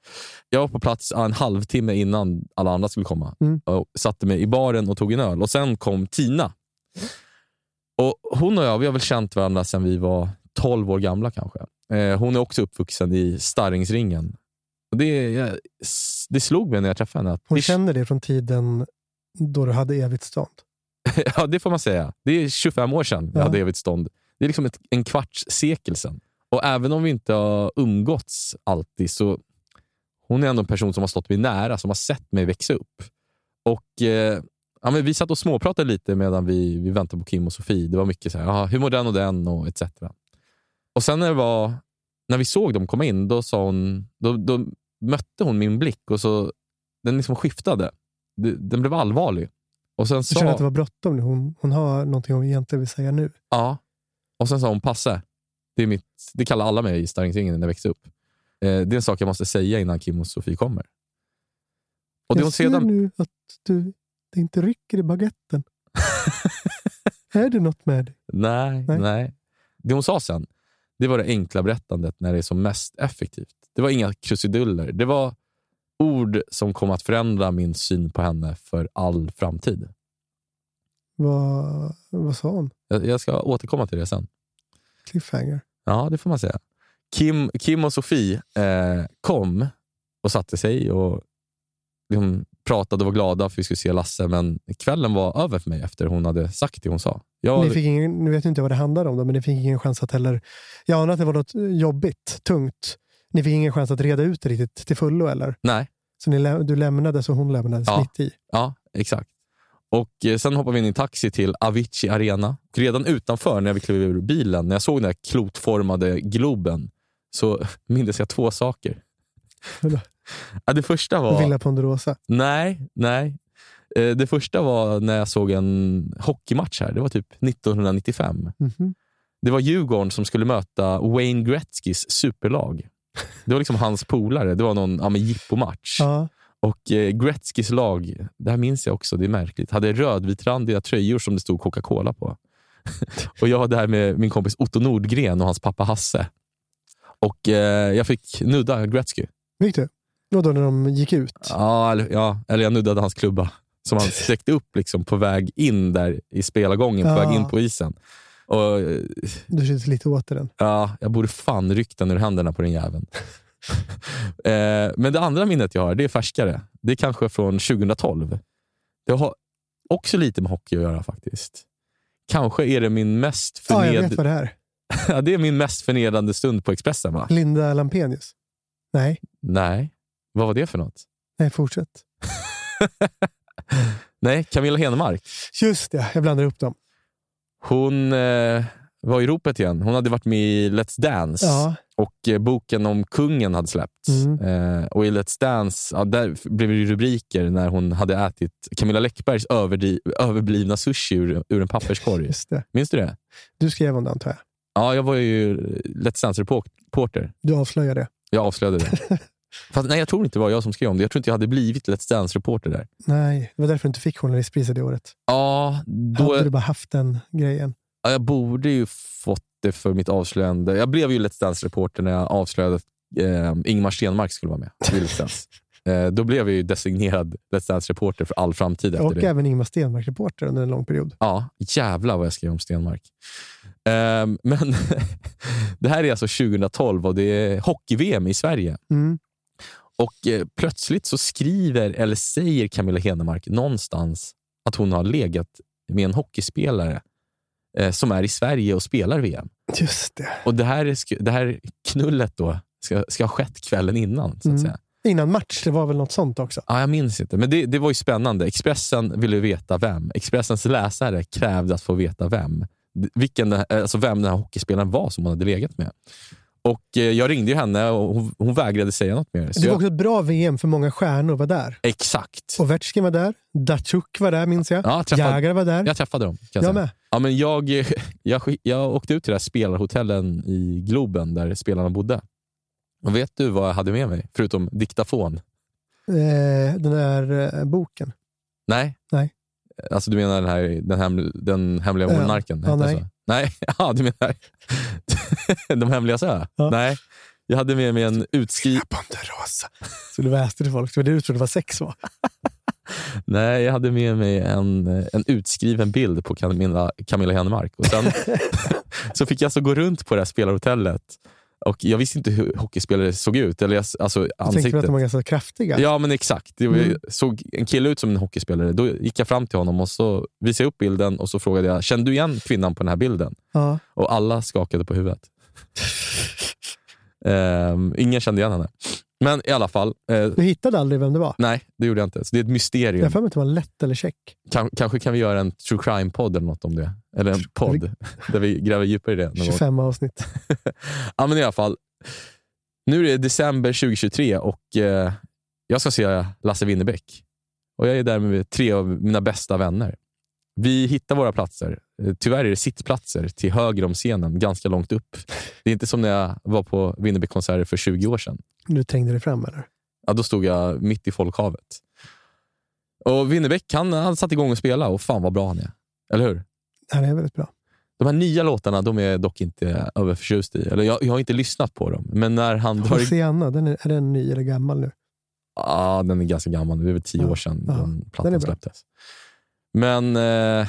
S1: Jag var på plats en halvtimme innan alla andra skulle komma.
S2: Mm.
S1: Och satte mig i baren och tog en öl. Och sen kom Tina. Och hon och jag, vi har väl känt varandra sedan vi var tolv år gamla kanske. Eh, hon är också uppvuxen i Starringsringen. Och det, jag, det slog mig när jag träffade henne. Att
S2: Hon
S1: det,
S2: kände det från tiden då du hade evigt stånd.
S1: ja, det får man säga. Det är tjugofem år sedan jag
S2: Ja.
S1: hade evigt stånd. Det är liksom ett, en kvarts sekel sedan. Och även om vi inte har umgåtts alltid, så hon är ändå en person som har stått mig nära, som har sett mig växa upp. Och eh, ja, men vi satt och småpratade lite medan vi, vi väntade på Kim och Sofie. Det var mycket så här, ja, hur mår den och den och et cetera. Och sen när det var, när vi såg dem komma in, då sa hon, då, då mötte hon min blick och så den liksom skiftade. Den blev allvarlig. Och sen
S2: Jag
S1: sa,
S2: känner att det var bråttom nu. Hon, hon har någonting hon egentligen vill säga nu.
S1: ja. Och sen sa hon, Passe. Det är mitt, det kallar alla mig i Starringsringen när jag växte upp. Eh, det är en sak jag måste säga innan Kim och Sofie kommer. Och det
S2: jag
S1: hon
S2: ser
S1: sedan...
S2: nu att du, det inte rycker i baguetten. Är det något med dig?
S1: Nej, nej,
S2: Nej.
S1: Det hon sa sen, det var det enkla berättandet när det är som mest effektivt. Det var inga krusiduller. Det var ord som kom att förändra min syn på henne för all framtid.
S2: Vad, vad sa hon?
S1: Jag, jag ska återkomma till det sen.
S2: Cliffhanger.
S1: Ja, det får man säga. Kim, Kim och Sofie eh, kom och satte sig och de pratade och var glada för att vi skulle se Lasse, men kvällen var över för mig efter hon hade sagt det hon sa. Jag,
S2: Ni fick ingen, nu vet jag inte vad det handlar om då, men ni fick ingen chans att heller... Jag anar att det var något jobbigt, tungt. Ni fick ingen chans att reda ut det riktigt till fullo, eller?
S1: nej,
S2: Så ni, lä- du lämnade så hon lämnade
S1: Ja.
S2: mitt i.
S1: ja, exakt. Och eh, sen hoppade vi in i en taxi till Avicii Arena. Och redan utanför, när vi klev ur bilen, när jag såg den här klotformade globen, så minns jag två saker.
S2: Vadå?
S1: Ja, det första var...
S2: Villa Ponderosa.
S1: Nej, nej. Eh, Det första var när jag såg en hockeymatch här. Det var typ nittonhundranittiofem.
S2: Mhm.
S1: Det var Djurgården som skulle möta Wayne Gretzkys superlag. Det var liksom hans polare. Det var någon ja, men jippomatch.
S2: Ja.
S1: Och eh, Gretzkys lag, det här minns jag också, det är märkligt, hade rödvitrandiga tröjor som det stod Coca-Cola på. Och jag var där med min kompis Otto Nordgren och hans pappa Hasse. Och eh, jag fick nudda Gretzky.
S2: Vet du? Och då när de gick ut.
S1: Ja eller, ja, eller jag nuddade hans klubba som han sträckte upp liksom på väg in där i spelargången, på
S2: Ja.
S1: väg in på isen. Och eh,
S2: Du känns lite åter den.
S1: ja, jag borde fan ryckt den ur händerna på den jäveln. eh, men det andra minnet jag har, det är färskare. Det är kanske från tjugohundratolv. Det har också lite med hockey att göra faktiskt. Kanske är det min mest
S2: Ja, jag
S1: förned...
S2: vet vad det är.
S1: ja, det är min mest förnedrande stund på Expressen, va?
S2: Linda Lampenius. Nej,
S1: Nej. Vad var det för något?
S2: nej, fortsätt.
S1: Nej, Camilla Henemark.
S2: Just det, jag blandar upp dem.
S1: Hon eh, var i ropet igen. Hon hade varit med i Let's Dance.
S2: Ja.
S1: Och eh, boken om kungen hade släppts.
S2: Mm.
S1: Eh, och i Let's Dance, ja, där blev det rubriker när hon hade ätit Camilla Läckbergs överdri- överblivna sushi ur, ur en papperskorg.
S2: Just det.
S1: Minns du det?
S2: Du skrev om det, antar jag.
S1: Ja, jag var ju Let's Dance-reporter.
S2: Du avslöjar det.
S1: Jag avslöjade det. Fast, nej, jag tror inte det var jag som skrev om det. Jag tror inte jag hade blivit Let's Dance-reporter där.
S2: Nej, det var därför du inte fick journalistpriset det året.
S1: Ja, då...
S2: Hade du bara haft den grejen?
S1: Ja, jag borde ju fått det för mitt avslöjande. Jag blev ju Let's Dance-reporter när jag avslöjade att eh, Ingmar Stenmark skulle vara med i Let's Dance. eh, då blev jag ju designerad Let's Dance-reporter för all framtid efter
S2: Och
S1: det.
S2: även Ingmar Stenmark-reporter under en lång period.
S1: Ja, jävlar vad jag skrev om Stenmark. Eh, men det här är alltså tjugohundratolv och det är hockey-V M i Sverige.
S2: Mm.
S1: Och eh, plötsligt så skriver eller säger Camilla Henemark någonstans att hon har legat med en hockeyspelare eh, som är i Sverige och spelar V M.
S2: Just det.
S1: Och det här, sk- det här knullet då ska, ska ha skett kvällen innan, så att
S2: Mm.
S1: säga.
S2: Innan match, det var väl något sånt också.
S1: Ja, jag minns inte. Men det, det var ju spännande. Expressen ville veta vem. Expressens läsare krävde att få veta vem. Vilken, alltså vem den här hockeyspelaren var som hon hade legat med. Och eh, jag ringde ju henne och hon, hon vägrade säga något mer. Så
S2: Det var
S1: jag,
S2: också ett bra V M för många stjärnor var där.
S1: exakt.
S2: Och Ovechkin var där. Datsjuk var där, minns jag.
S1: Ja, jag träffade-
S2: Jägare var där.
S1: Jag träffade dem. Kan jag,
S2: Jag
S1: säga.
S2: med.
S1: Ja, men jag, jag, skick- jag åkte ut till det här spelarhotellen i Globen där spelarna bodde. Och vet du vad jag hade med mig? Förutom diktafon.
S2: Eh, den där eh, boken.
S1: Nej.
S2: Nej.
S1: Alltså du menar den här den, hem, den hemliga
S2: Ja.
S1: monarken?
S2: Ja,
S1: Heter det
S2: nej.
S1: så? Nej. Ja, du menar de hemliga så?
S2: Ja.
S1: Nej. Jag hade med mig en utskriven...
S2: Så du väste till folk, så det du trodde var sex va?
S1: Nej, jag hade med mig en, en utskriven bild på Camilla, Camilla Hennemark. Och sen så fick jag så gå runt på det här spelarhotellet. Och jag visste inte hur hockeyspelare såg ut. Eller jag, alltså,
S2: jag tänkte att de var ganska kraftiga.
S1: Ja, men exakt. Jag
S2: Mm.
S1: såg en kille ut som en hockeyspelare. Då gick jag fram till honom och så visade jag upp bilden. Och så frågade jag, kände du igen kvinnan på den här bilden?
S2: Ja.
S1: Och alla skakade på huvudet. um, ingen kände igen henne. Men i alla fall... Eh,
S2: Du hittade aldrig vem det var?
S1: nej, det gjorde jag inte. Så det är ett mysterium.
S2: Jag får mig att det var lätt eller check.
S1: Kan, kanske kan vi göra en true crime-podd eller något om det. Eller en podd där vi gräver djupare i det. Någon
S2: tjugofem gång. Avsnitt.
S1: Ja, men i alla fall. Nu är det december tjugohundratjugotre och eh, jag ska se Lasse Winnerbäck. Och jag är där med tre av mina bästa vänner. Vi hittar våra platser. Tyvärr är det sittplatser till höger om scenen, ganska långt upp. Det är inte som när jag var på Winnerbäck-konserter för tjugo år sedan.
S2: Du trängde dig fram eller?
S1: Ja, då stod jag mitt i folkhavet. Och Winnerbäck, han, han satt igång och spela och fan vad bra han är. Eller hur?
S2: Ja, det är väldigt bra.
S1: De här nya låtarna, de är dock inte överförtjust i. Eller jag, jag har inte lyssnat på dem. Men när han drar...
S2: Hosianna, den är, är den ny eller gammal nu?
S1: Ja, den är ganska gammal. Det är väl tio
S2: ja.
S1: år sedan
S2: ja.
S1: den plattan
S2: den
S1: släpptes. Men eh,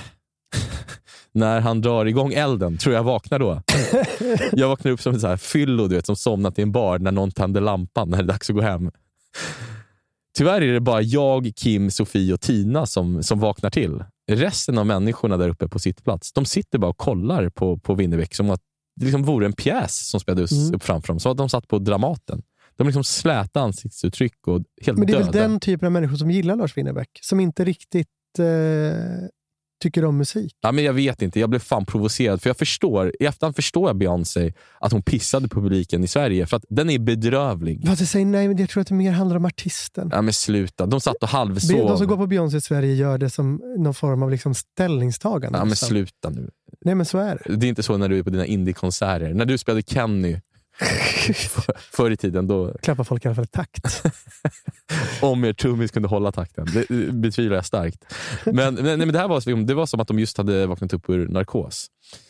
S1: när han drar igång elden, tror jag vaknar då. Jag vaknar upp som ett så här fyllo, du vet, som somnat i en bar när någon tänder lampan när det är dags att gå hem. Tyvärr är det bara jag, Kim, Sofie och Tina som, som vaknar till. Resten av människorna där uppe på sitt plats, de sitter bara och kollar på, på Winnerbäck som att det liksom vore en pjäs som spelades mm. upp framför dem. Så att de satt på Dramaten. De liksom släta ansiktsuttryck och helt
S2: Men det är
S1: döda.
S2: väl den typen av människor som gillar Lars Winnerbäck, som inte riktigt eh, tycker om musik.
S1: Ja, men jag vet inte, jag blev fan provocerad. För jag förstår, i efterhand förstår jag Beyoncé att hon pissade publiken i Sverige. För att den är bedrövlig.
S2: Vad du säger, nej, men jag tror att det mer handlar om artisten.
S1: Ja, men sluta. De satt och halvsov.
S2: De som går på Beyoncé i Sverige gör det som någon form av liksom ställningstagande.
S1: Ja, men sluta nu.
S2: Nej, men så är det.
S1: Det är inte så när du är på dina indie-konserter. När du spelade Kenny för, förr i tiden, då...
S2: Klappar folk i alla fall takt.
S1: Om er trummis kunde hålla takten. Det betvivlar jag starkt. Men, men, men det här var, det var som att de just hade vaknat upp ur narkos.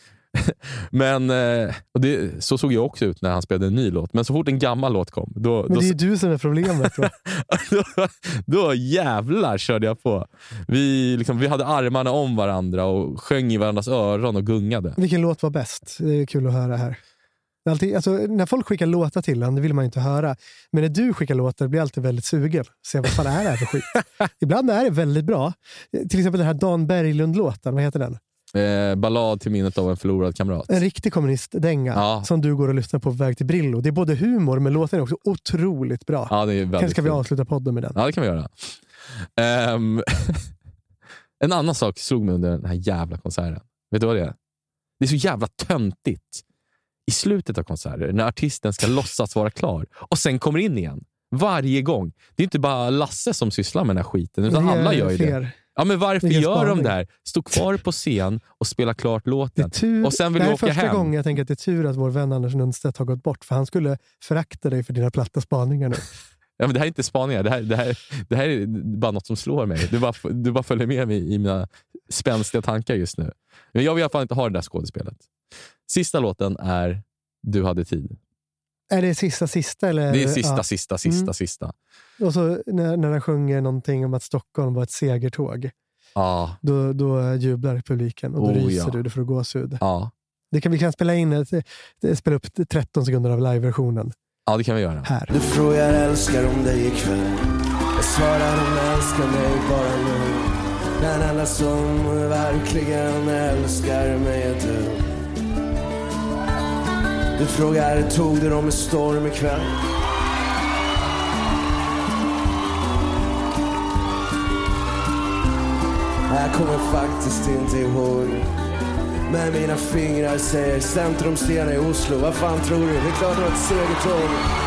S1: Men och det, så såg jag också ut när han spelade en ny låt. Men så fort en gammal låt kom, då,
S2: men det är
S1: då,
S2: du som är problemet.
S1: då, då jävlar körde jag på. Vi, liksom, vi hade armarna om varandra och sjöng i varandras öron och gungade.
S2: Vilken låt var bäst? Det är kul att höra här. Alltid, alltså, när folk skickar låtar till en, det vill man ju inte höra. Men när du skickar låtar blir jag alltid väldigt sugen. Så vad fan är det här för skit? Ibland är det väldigt bra. Till exempel den här Dan Berglund-låten, vad heter den?
S1: Eh, ballad till minnet av en förlorad kamrat.
S2: En riktig kommunistdänga
S1: ja.
S2: Som du går och lyssnar på på väg till Brillo. Det är både humor, men låten är också otroligt bra.
S1: Ja, det är väldigt
S2: Kanske ska vi
S1: fint.
S2: avsluta podden med den.
S1: Ja, det kan vi göra. Um, en annan sak slog mig under den här jävla konserten. Vet du vad det är? Det är så jävla töntigt. I slutet av konserter, när artisten ska låtsas vara klar och sen kommer in igen. Varje gång. Det är inte bara Lasse som sysslar med den här skiten, utan alla gör ju
S2: fler.
S1: det. Ja, men varför
S2: Vilken
S1: gör
S2: spaning.
S1: de det här? Stå kvar på scen och spela klart låten.
S2: Tur,
S1: och sen vill
S2: det
S1: du
S2: här
S1: åka
S2: är första
S1: hem.
S2: gången jag tänker att det är tur att vår vän Anders Lundstedt har gått bort. För han skulle förakta dig för dina platta spaningar nu.
S1: Ja, men det här är inte spaningar. Det här, det här, det här är bara något som slår mig. Du bara, du bara följer med mig i mina spänstiga tankar just nu. Men jag vill i alla fall inte ha det där skådespelet. Sista låten är Du hade tid.
S2: Är det sista, sista? Eller?
S1: Det är sista,
S2: ja.
S1: sista, sista,
S2: Mm.
S1: sista.
S2: Och så när, när han sjunger någonting om att Stockholm var ett segertåg.
S1: Ja.
S2: Då, då jublar publiken och då
S1: Oh,
S2: ryser
S1: ja.
S2: du, du får gåshud.
S1: Ja.
S2: Det kan, vi kan spela in ett, spela upp tretton sekunder av live-versionen.
S1: Ja, det kan vi göra.
S2: Här.
S9: Du frågar älskar om dig ikväll. Jag svarar hon älskar mig bara nu. Den enda som verkligen älskar mig är du. Du frågar tog du dem med storm ikväll. Jag kommer faktiskt inte ihåg. Men mina fingrar säger Centrumstena i Oslo. Vad fan tror du? Det är klart det var ett segertåg.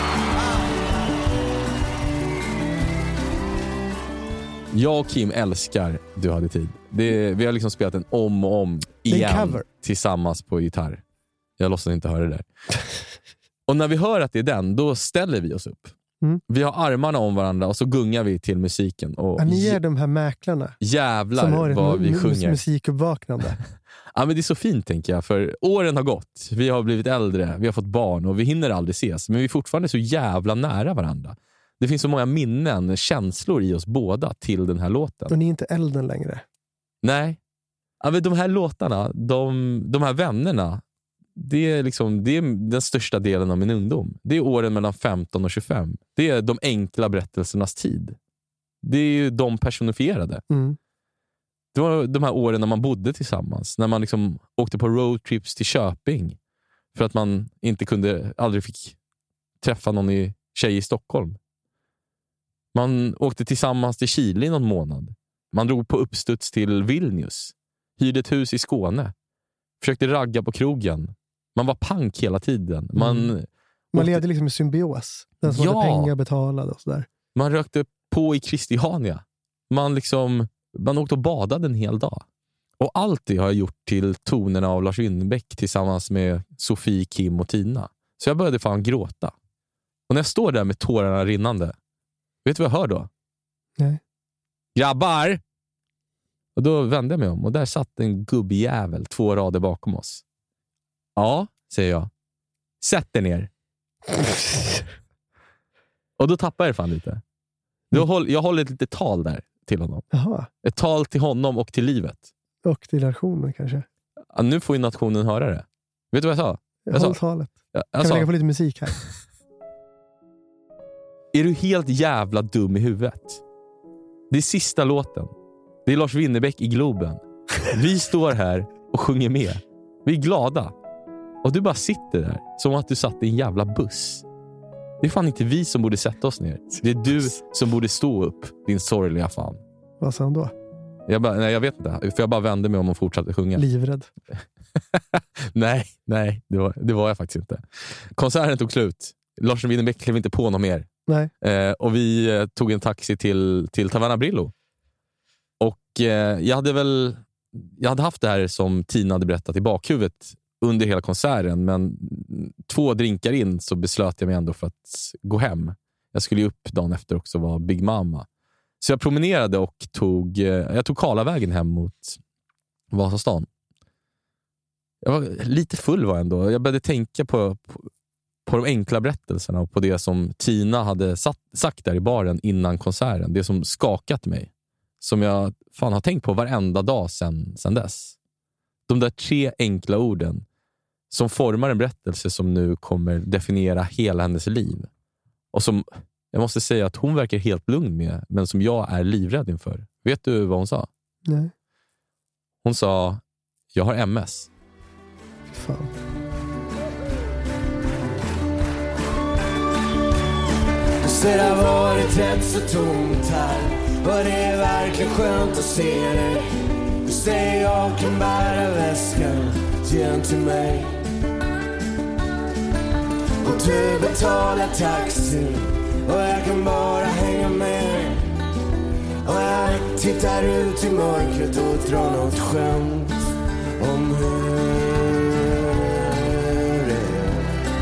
S1: Jag och Kim älskar Du hade tid. Det, vi har liksom spelat den om och om
S2: Det är en
S1: igen
S2: cover.
S1: tillsammans på gitarr. Jag låtsas inte höra det där. Och när vi hör att det är den, då ställer vi oss upp.
S2: Mm.
S1: Vi har armarna om varandra och så gungar vi till musiken. Och
S2: Ja, ni är de här mäklarna
S1: jävlar
S2: som har
S1: vad
S2: ett
S1: vi
S2: mu-
S1: sjunger.
S2: musikuppvaknande.
S1: Ja, men det är så fint, tänker jag. För åren har gått. Vi har blivit äldre. Vi har fått barn. Och vi hinner aldrig ses. Men vi är fortfarande så jävla nära varandra. Det finns så många minnen, känslor i oss båda till den här låten.
S2: Och ni är inte elden längre.
S1: Nej. Ja, men de här låtarna, de, de här vännerna, det är, liksom, det är den största delen av min ungdom. Det är åren mellan femton och tjugofem. Det är de enkla berättelsernas tid. Det är ju de personifierade.
S2: Mm.
S1: Det var de här åren när man bodde tillsammans. När man liksom åkte på roadtrips till Köping. För att man inte kunde, aldrig fick träffa någon i, tjej i Stockholm. Man åkte tillsammans till Chile i någon månad. Man drog på uppstuds till Vilnius. Hyrde ett hus i Skåne. Försökte ragga på krogen. Man var pank hela tiden. Man,
S2: mm. man
S1: åkte...
S2: levde liksom i symbios. Den som
S1: ja.
S2: hade pengar betalade och sådär.
S1: Man rökte på i Christiania. Man liksom... Man åkte och badade en hel dag. Och allt det har jag gjort till tonerna av Lars Winnerbäck tillsammans med Sofie, Kim och Tina. Så jag började fan gråta. Och när jag står där med tårarna rinnande, vet du vad jag hör då?
S2: Nej.
S1: Grabbar! Och då vände jag mig om och där satt en gubbjävel två rader bakom oss. Ja, säger jag. Sätt dig ner. Och då tappar jag fan lite. Då håll, jag håller ett litet tal där till honom.
S2: Jaha.
S1: Ett tal till honom och till livet.
S2: Och till nationen kanske.
S1: Ja, nu får ju nationen höra det. Vet du vad jag sa? Jag
S2: Håll
S1: sa,
S2: talet.
S1: jag, jag
S2: kan vi
S1: sa,
S2: lägga på lite musik här?
S1: Är du helt jävla dum i huvudet? Det är sista låten. Det är Lars Winnerbäck i Globen. Vi står här och sjunger med. Vi är glada. Och du bara sitter där som att du satt i en jävla buss. Det är fan inte vi som borde sätta oss ner. Det är du som borde stå upp, din sorgliga fan.
S2: Vad sa han då?
S1: Jag, bara, nej, jag vet inte. För jag bara vände mig om och fortsatte sjunga.
S2: Livrädd.
S1: nej, nej. Det var, det var jag faktiskt inte. Konserten tog slut. Lars Winnerbäck klev inte på något mer.
S2: Nej.
S1: Eh, och vi eh, tog en taxi till, till Taverna Brillo. Och eh, jag hade väl jag hade haft det här som Tina hade berättat i bakhuvudet under hela konserten, men två drinkar in så beslöt jag mig ändå för att gå hem. Jag skulle ju upp dagen efter också vara Big Mama. Så jag promenerade och tog eh, jag tog Karlavägen hem mot Vasastan. Jag var lite full var ändå. Jag började tänka på, på på de enkla berättelserna och på det som Tina hade satt, sagt där i baren innan konserten. Det som skakat mig. Som jag fan har tänkt på varenda dag sen, sen dess. De där tre enkla orden som formar en berättelse som nu kommer definiera hela hennes liv. Och som jag måste säga att hon verkar helt lugn med, men som jag är livrädd inför. Vet du vad hon sa?
S2: Nej.
S1: Hon sa, jag har M S.
S2: Fan.
S9: Du ser det har varit rätt så tomt här, och det är verkligen skönt att se dig. Du säger jag kan bära väskan, ge den till mig. Och du betalar taxi, och jag kan bara hänga med. Och jag tittar ut i mörkret och drar något skämt om hur det är.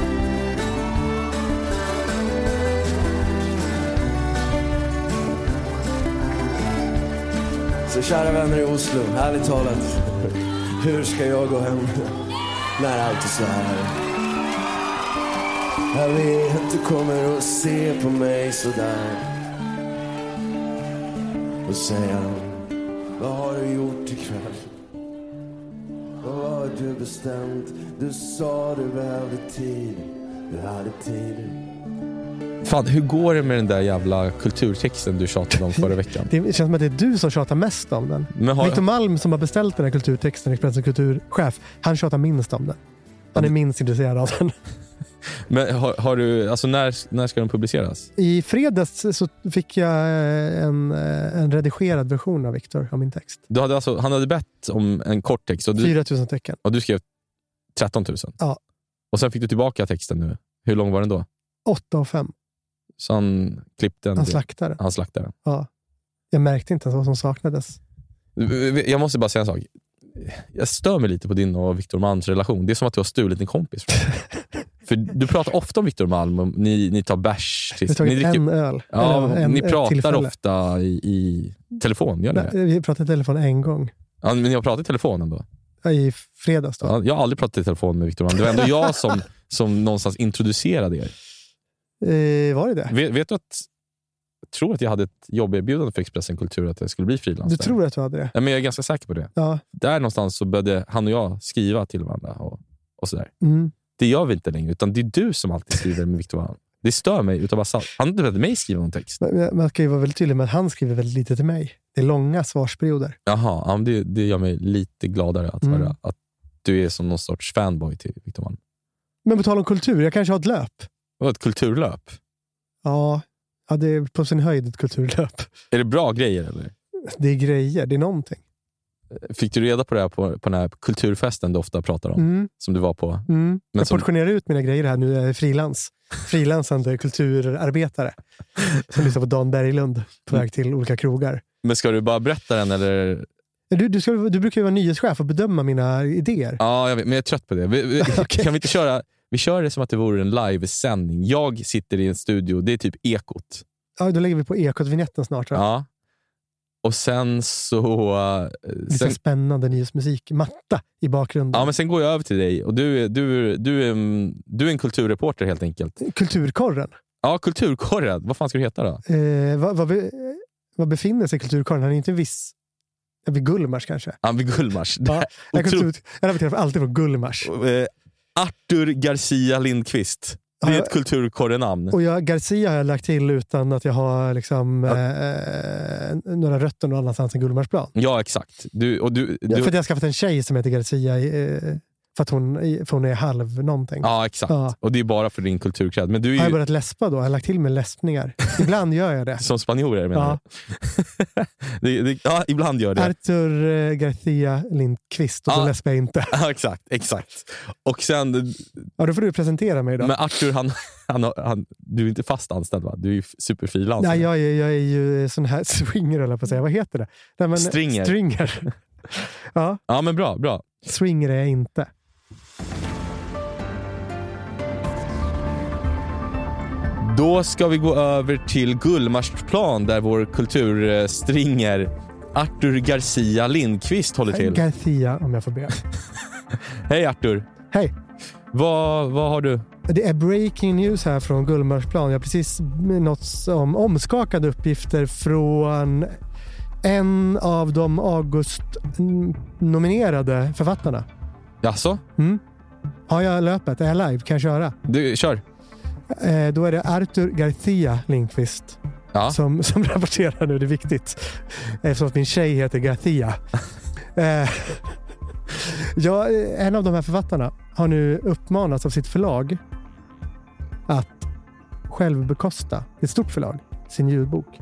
S9: Så kära vänner i Oslo, ärligt talat, hur ska jag gå hem när allt är så här? Jag vet du kommer att se på mig sådär och säga, vad har du gjort ikväll? Vad har du bestämt? Du sa du behövde tid, du hade tid.
S1: Fan, hur går det med den där jävla kulturtexten du tjatade om förra veckan?
S2: Det känns som att det är du som tjatar mest om den.
S1: Men har...
S2: Victor Malm som har beställt den här kulturtexten, Expressens kulturchef, han tjatar minst om den. Han är minst intresserad av den.
S1: Men har, har du, alltså när, när ska den publiceras?
S2: I fredags så fick jag en, en redigerad version av Victor, av min text.
S1: Du hade alltså, han hade bett om en kort text. Och du,
S2: fyra tusen tecken.
S1: Och du skrev tretton tusen?
S2: Ja.
S1: Och sen fick du tillbaka texten nu. Hur lång var den då?
S2: åtta och fem.
S1: Så han klippte den?
S2: Han slaktade.
S1: Han slaktade den.
S2: Ja. Jag märkte inte vad som saknades.
S1: Jag måste bara säga en sak. Jag stör mig lite på din och Victor Malms relation. Det är som att du har stulit en kompis. För du pratar ofta om Victor Malm. Och ni, ni tar bärs.
S2: Vi tar
S1: ni dricker,
S2: en öl.
S1: Ja,
S2: en,
S1: ni pratar
S2: tillfälle.
S1: ofta i, i telefon. Gör ni det?
S2: Vi pratade i telefon en gång.
S1: Ja, men ni har pratat i telefon ändå.
S2: i fredags då.
S1: Ja, jag har aldrig pratat i telefon med Victor Malm. Det var ändå jag som, som någonstans introducerade er.
S2: Eh, var det det?
S1: Vet, vet du att jag tror att jag hade ett jobberbjudande för Expressen Kultur att jag skulle bli frilans.
S2: Du tror att du hade det?
S1: Ja, men jag är ganska säker på det.
S2: Ja.
S1: Där någonstans så började han och jag skriva till varandra och, och sådär.
S2: Mm.
S1: Det gör vi inte längre, utan det är du som alltid skriver med Victor Malm. Det stör mig utav bara sant. Han har inte bett mig skriva någon text.
S2: Men man ska ju vara väldigt tydlig med att han skriver väldigt lite till mig. Det är långa svarsperioder.
S1: Jaha, ja, det, det gör mig lite gladare att
S2: Mm.
S1: höra att du är som någon sorts fanboy till Victor Malm.
S2: Men på tal om kultur, jag kanske har ett löp.
S1: Och ett kulturlöp.
S2: Ja, ja, det är på sin höjd ett kulturlöp.
S1: Är det bra grejer eller?
S2: Det är grejer, det är någonting.
S1: Fick du reda på det här på, på den här kulturfesten du ofta pratar om?
S2: Mm.
S1: Som du var på?
S2: Mm.
S1: Men
S2: Jag
S1: som...
S2: portionerar ut mina grejer här nu. Jag är frilans. Frilansande kulturarbetare. Som lyssnar på Dan Berglund på väg till olika krogar.
S1: Men ska du bara berätta den eller?
S2: Du, du, ska, du brukar ju vara nyhetschef och bedöma mina idéer.
S1: Ja, jag vet, men jag är trött på det. Vi, vi,
S2: Okay.
S1: Kan vi inte köra? Vi kör det som att det vore en livesändning. Jag sitter i en studio, det är typ Ekot.
S2: Ja, då lägger vi på Ekot-vignetten snart. Va?
S1: Ja. Och sen så...
S2: Lite
S1: Sen,
S2: spännande nyhetsmusik. Matta i bakgrunden.
S1: ja, men sen går jag över till dig. Och du, är- du, du, är, en, du är en kulturreporter helt enkelt.
S2: Kulturkorren.
S1: Ja, kulturkorren. Vad fan ska du heta då?
S2: Eh, vad, vad, be, vad befinner sig kulturkorren? Han är inte en viss... Ja, vid Gullmars kanske.
S1: Ja, vid Gullmars.
S2: Ja, jag,
S1: Otro-
S2: kultur, jag rapporterar alltid från Gullmars.
S1: Eh, Arthur Garcia Lindqvist. Det är
S2: Ja,
S1: ett kulturkorrenamn.
S2: Och jag, Garcia har jag lagt till utan att jag har liksom, eh, några rötter någon annanstans än Gullmarsplan.
S1: Ja, exakt. Du, och du,
S2: Ja,
S1: du,
S2: för att jag har skaffat en tjej som heter Garcia eh, för att hon, för hon är halv någonting.
S1: ja, exakt.
S2: Ja.
S1: Och det är bara för din kulturkräd. Men du är
S2: Har jag
S1: ju
S2: börjat läspa då? Jag har lagt till med läspningar. Ibland gör jag det.
S1: som spanjorer, menar
S2: Ja.
S1: du? det, det, ja, ibland gör det.
S2: Arthur eh, Garcia Lindqvist och då
S1: Ja.
S2: läspar jag inte.
S1: Ja, exakt, exakt. Och sen,
S2: Ja, då får du presentera mig då.
S1: men Arthur, han, han, han, du är inte fast anställd, va? Du är ju superfrilans.
S2: Nej, jag är, jag är ju sån här swinger, eller på att säga. Vad heter det? Nej, men,
S1: Stringer.
S2: Stringer. Ja,
S1: Ja, men bra, bra.
S2: swinger är jag inte.
S1: Då ska vi gå över till Gullmarsplan där vår kulturstringer Arthur Garcia Lindqvist håller till.
S2: Garcia, om jag får be.
S1: Hej Arthur.
S2: Hej.
S1: Vad, vad har du?
S2: Det är breaking news här från Gullmarsplan. Jag har precis nått om omskakande uppgifter från en av de August-nominerade författarna.
S1: Jaså?
S2: Mm. Har jag löpet? Är jag live? Kan jag köra?
S1: Du, kör.
S2: Eh, då är det Arthur Garcia Lindqvist
S1: Ja.
S2: som, som rapporterar nu. Det är viktigt. Eftersom att min tjej heter Garcia. eh, ja, en av de här författarna har nu uppmanats av sitt förlag att själv bekosta, ett stort förlag, sin ljudbok.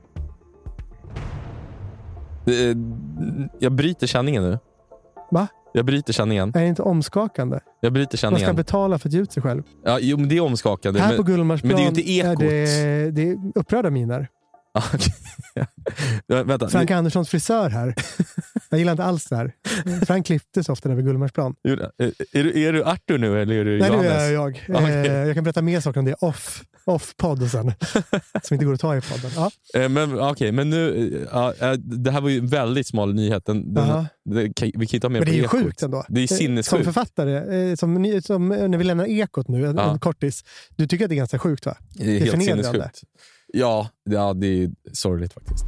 S1: Eh, Jag bryter känningen nu.
S2: Va?
S1: Jag bryter känningen.
S2: Är det inte omskakande?
S1: Jag bryter
S2: Man ska
S1: känningen.
S2: betala för att ge ut sig själv.
S1: Ja, jo, men det är omskakande.
S2: Här
S1: men,
S2: på Gullmarsplan
S1: men det är ju inte Ekot.
S2: är det, det är upprörda miner.
S1: Ja, okej. Ja, vänta.
S2: Frank Anderssons frisör här. Jag gillar inte alls det här. Frank klipptes ofta där vid Gullmarsplan.
S1: Är, är, du, är du Arthur nu eller är du
S2: Nej,
S1: Johannes?
S2: nu är jag.
S1: Okay.
S2: Eh, jag kan berätta mer saker om det off, off-podd sen. Som inte går att ta i podden. Ja.
S1: Eh, Men okej, men nu ja, eh, det här var ju en väldigt smal nyhet. Den, den,
S2: Aha.
S1: det, kan- vi kan inte ha med
S2: Men det är ju
S1: på Ekot.
S2: sjukt ändå.
S1: Det är
S2: Eh,
S1: sinnessjukt.
S2: Som författare, eh, som, ny- som, när vi lämnar Ekot nu, en,
S1: Ja.
S2: en kortis. Du tycker att det är ganska sjukt, va?
S1: Det är
S2: det är
S1: helt
S2: förnedrande.
S1: sinnessjukt. Ja, ja, det är sorgligt faktiskt.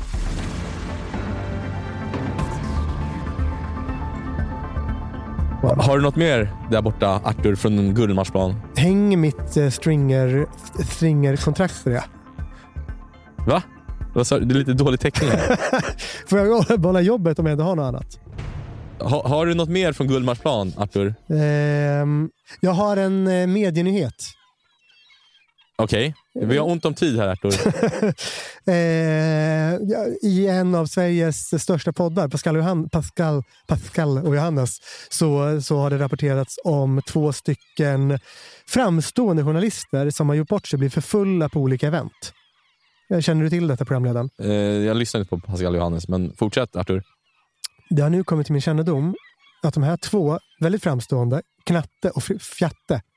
S1: Har du något mer där borta, Arthur, från Gullmarsplan?
S2: Häng mitt eh, stringer, stringerkontrakt på det.
S1: Va? Vad sa du? Det är lite dålig täckning här.
S2: Får jag behålla jobbet om jag inte har något annat?
S1: ha, har du något mer från Gullmarsplan, Arthur?
S2: Ehm, jag har en eh, medienyhet.
S1: Okej, vi har ont om tid här, Arthur.
S2: eh, ja, I en av Sveriges största poddar, Pascal och, Johan, Pascal, Pascal och Johannes, så, så har det rapporterats om två stycken framstående journalister som har gjort bort sig, blivit för fulla på olika event. Känner du till detta, programledaren?
S1: Eh, jag lyssnar inte på Pascal Johannes, men fortsätt, Arthur.
S2: Det har nu kommit till min kännedom att de här två väldigt framstående, Knatte och Fjatte,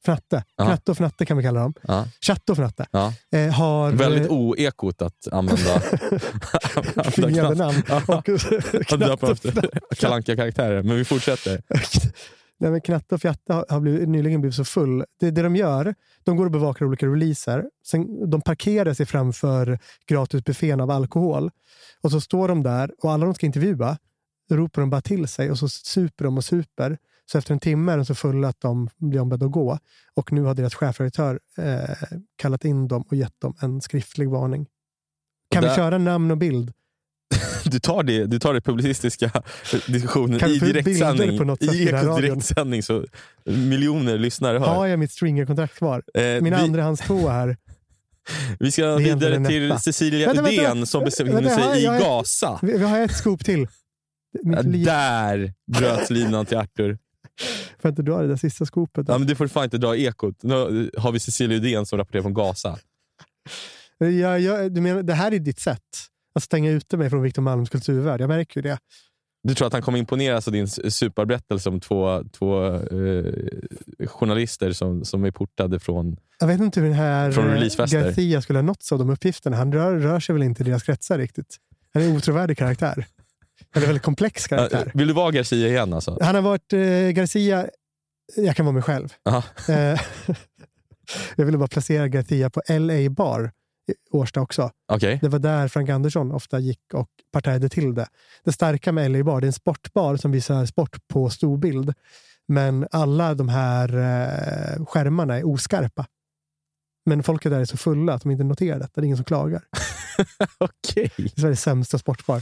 S2: Fnatte.
S1: Ja.
S2: Knatte och Fnatte kan vi kalla dem.
S1: Ja.
S2: Chatt och Fnatte.
S1: Ja.
S2: Eh, har...
S1: Väldigt oekot att använda
S2: Tvingande namn.
S1: Ja.
S2: Och Knatte och Fnatte.
S1: Kalanka-karaktärer. Men vi fortsätter.
S2: Nej, men Knatte och Fjatte har, har blivit, nyligen blivit så full. Det, det de gör, de går och bevakar olika releaser. Sen, de parkerar sig framför gratisbuffén av alkohol. Och så står de där och alla de ska intervjua ropar de bara till sig och så super de och super. Så efter en timme är de så fulla att de blir ombedda att gå. Och nu har deras chefredaktör eh, kallat in dem och gett dem en skriftlig varning. Kan där... vi köra namn och bild?
S1: Du tar det, du tar det publicistiska diskussionen
S2: kan
S1: i direktsändning.
S2: På något sätt
S1: I ekot direktsändning så miljoner lyssnare hör.
S2: Har jag mitt stringerkontrakt kvar? Eh, Min vi... andra hands två här.
S1: Vi ska vidare till Cecilia vänta, Udén vänta, som befinner sig vänta, i jag, Gaza.
S2: Vi, vi har ett scoop till.
S1: Ja, där bröts linan till Arthur.
S2: Får inte dra det där sista skopet?
S1: Ja, men det får fan inte dra ekot. Nu har vi Cecilia Udén som rapporterar från Gaza.
S2: Ja, ja, du menar, det här är ditt sätt att stänga ute mig från Victor Malms kulturvärld. Jag märker ju det.
S1: Du tror att han kommer imponeras av din superberättelse om två, två eh, journalister som, som är portade från
S2: Jag vet inte hur den här
S1: releasefester.
S2: Garcia skulle ha nåtts av de uppgifterna. Han rör, rör sig väl inte i deras kretsar riktigt. Han är en otrovärdig karaktär. Han är en väldigt komplex karaktär.
S1: Vill du vara Garcia igen alltså?
S2: Han har varit eh, Garcia. Jag kan vara mig själv. Eh, jag ville bara placera Garcia på L A Bar i Årsta också.
S1: Okay.
S2: Det var där Frank Andersson ofta gick och partajade till det. Det starka med L A Bar, det är en sportbar som visar sport på storbild. Men alla de här eh, skärmarna är oskarpa. Men folket där är så fulla att de inte noterar detta. Det är ingen som klagar.
S1: Okej. Okay.
S2: Det är Sveriges sämsta sportbar.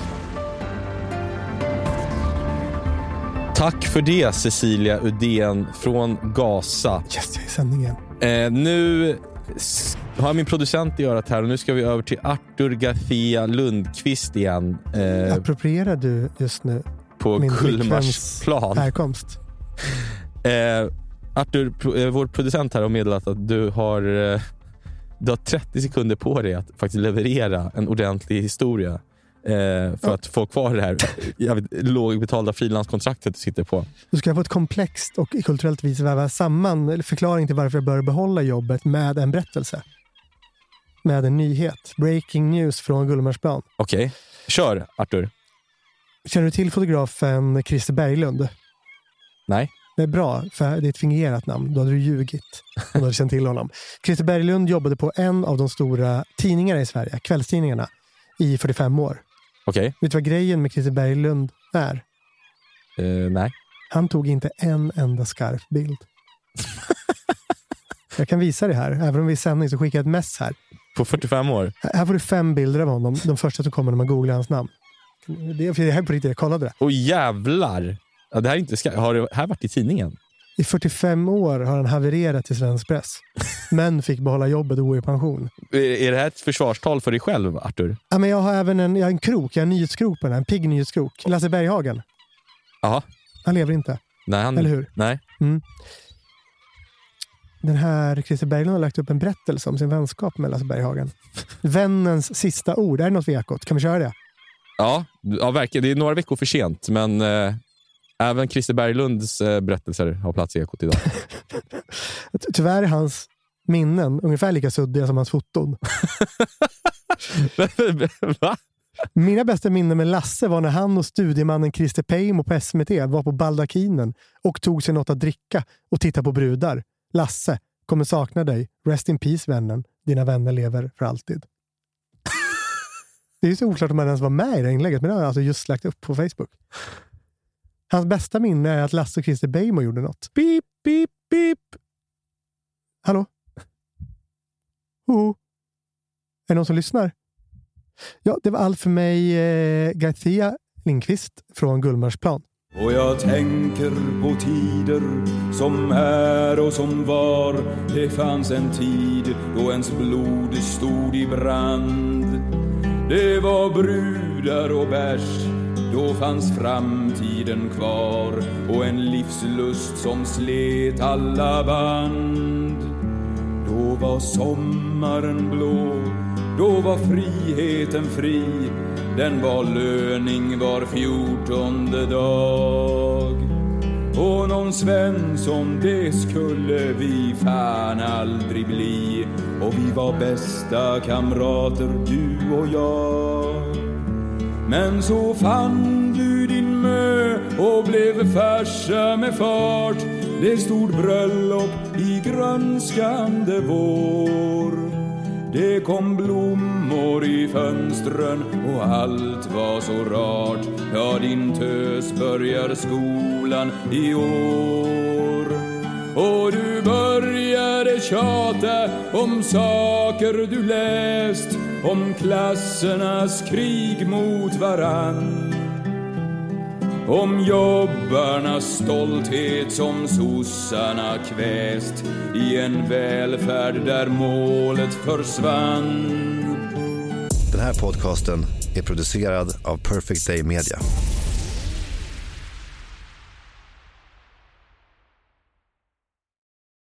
S1: Tack för det, Cecilia Udén från Gaza.
S2: Yes, jag är i sändningen.
S1: Eh, nu har min producent i örat här och nu ska vi över till Arthur Garcia Lundqvist igen.
S2: Eh, Approprierar du just nu
S1: på Gullmarsplan
S2: härkomst?
S1: Eh, Arthur, vår producent här har meddelat att du har, du har trettio sekunder på dig att faktiskt leverera en ordentlig historia. Eh, för ja. att få kvar det här jävligt lågbetalda frilanskontraktet du sitter på.
S2: Du ska få ett komplext och kulturellt vis väva samman förklaring till varför jag bör behålla jobbet med en berättelse. Med en nyhet. Breaking news från Gullmarsplan.
S1: Okej, okay. Kör Arthur.
S2: Känner du till fotografen Christer Berglund?
S1: Nej.
S2: Det är bra, för det är ett fingerat namn. Då hade du ljugit om du hade känt till honom. Christer Berglund jobbade på en av de stora tidningarna i Sverige, kvällstidningarna, i fyrtiofem år.
S1: Okej. Okay.
S2: Vet du vad grejen med Christer Berglund är?
S1: Uh, nej.
S2: Han tog inte en enda skarp bild. Jag kan visa det här. Även om vi är sändning så skickar jag ett mess här.
S1: På fyrtiofem år?
S2: Här får du fem bilder av honom. De första som kommer när man googlar hans namn. Det är, det här på riktigt, jag kollade det.
S1: Åh jävlar! Ja, det här är inte ska- har det här varit i tidningen?
S2: I fyrtiofem år har han havererat i svensk press. Men fick behålla jobbet och gå i pension.
S1: Är, är det här ett försvarstal för dig själv, Arthur?
S2: Ja, men jag har även en, jag har en krok. Jag har en nyhetskrok på den. En pigg nyhetskrok. Lasse Berghagen.
S1: Jaha.
S2: Han lever inte.
S1: Nej, han...
S2: Eller hur?
S1: Nej.
S2: Mm. Den här Christer Berglund har lagt upp en berättelse om sin vänskap med Lasse Berghagen. Vännens sista ord. Är det något för ekot? Kan vi köra det?
S1: Ja, ja verkligen. Det är några veckor för sent. Men eh, även Christer Berglunds eh, berättelser har plats i ekot idag.
S2: Tyvärr är hans minnen ungefär lika suddiga som hans foton.
S1: Va?
S2: Mina bästa minnen med Lasse var när han och studiemannen Christer Peimo på S M T var på baldakinen och tog sig något att dricka och titta på brudar. Lasse, kommer sakna dig. Rest in peace, vännen. Dina vänner lever för alltid. Det är ju så oklart om man ens var med i det inlägget, men det har jag alltså just lagt upp på Facebook. Hans bästa minne är att Lasse och Christer Peimo gjorde något. Beep, beep, beep. Hallå? Hoho. Är det någon som lyssnar? Ja, det var allt för mig, eh, Garcia Lindqvist från Gullmarsplan.
S10: Och jag tänker på tider som är och som var. Det fanns en tid då ens blod stod i brand. Det var brudar och bärs, då fanns framtiden kvar. Och en livslust som slet alla band. Då var sommaren blå, då var friheten fri. Den var löning var fjortonde dag. Och någon någon Svensson, det skulle vi fan aldrig bli. Och vi var bästa kamrater, du och jag. Men så fann du din mö och blev farsa med fart. Det stod bröllop i grönskande vår. Det kom blommor i fönstren och allt var så rart. Ja, din tös börjar skolan i år. Och du började tjata om saker du läst, om klassernas krig mot varann, om jobbarnas stolthet som sossarna kväst i en välfärd där målet försvann.
S5: Den här podcasten är producerad av Perfect Day Media.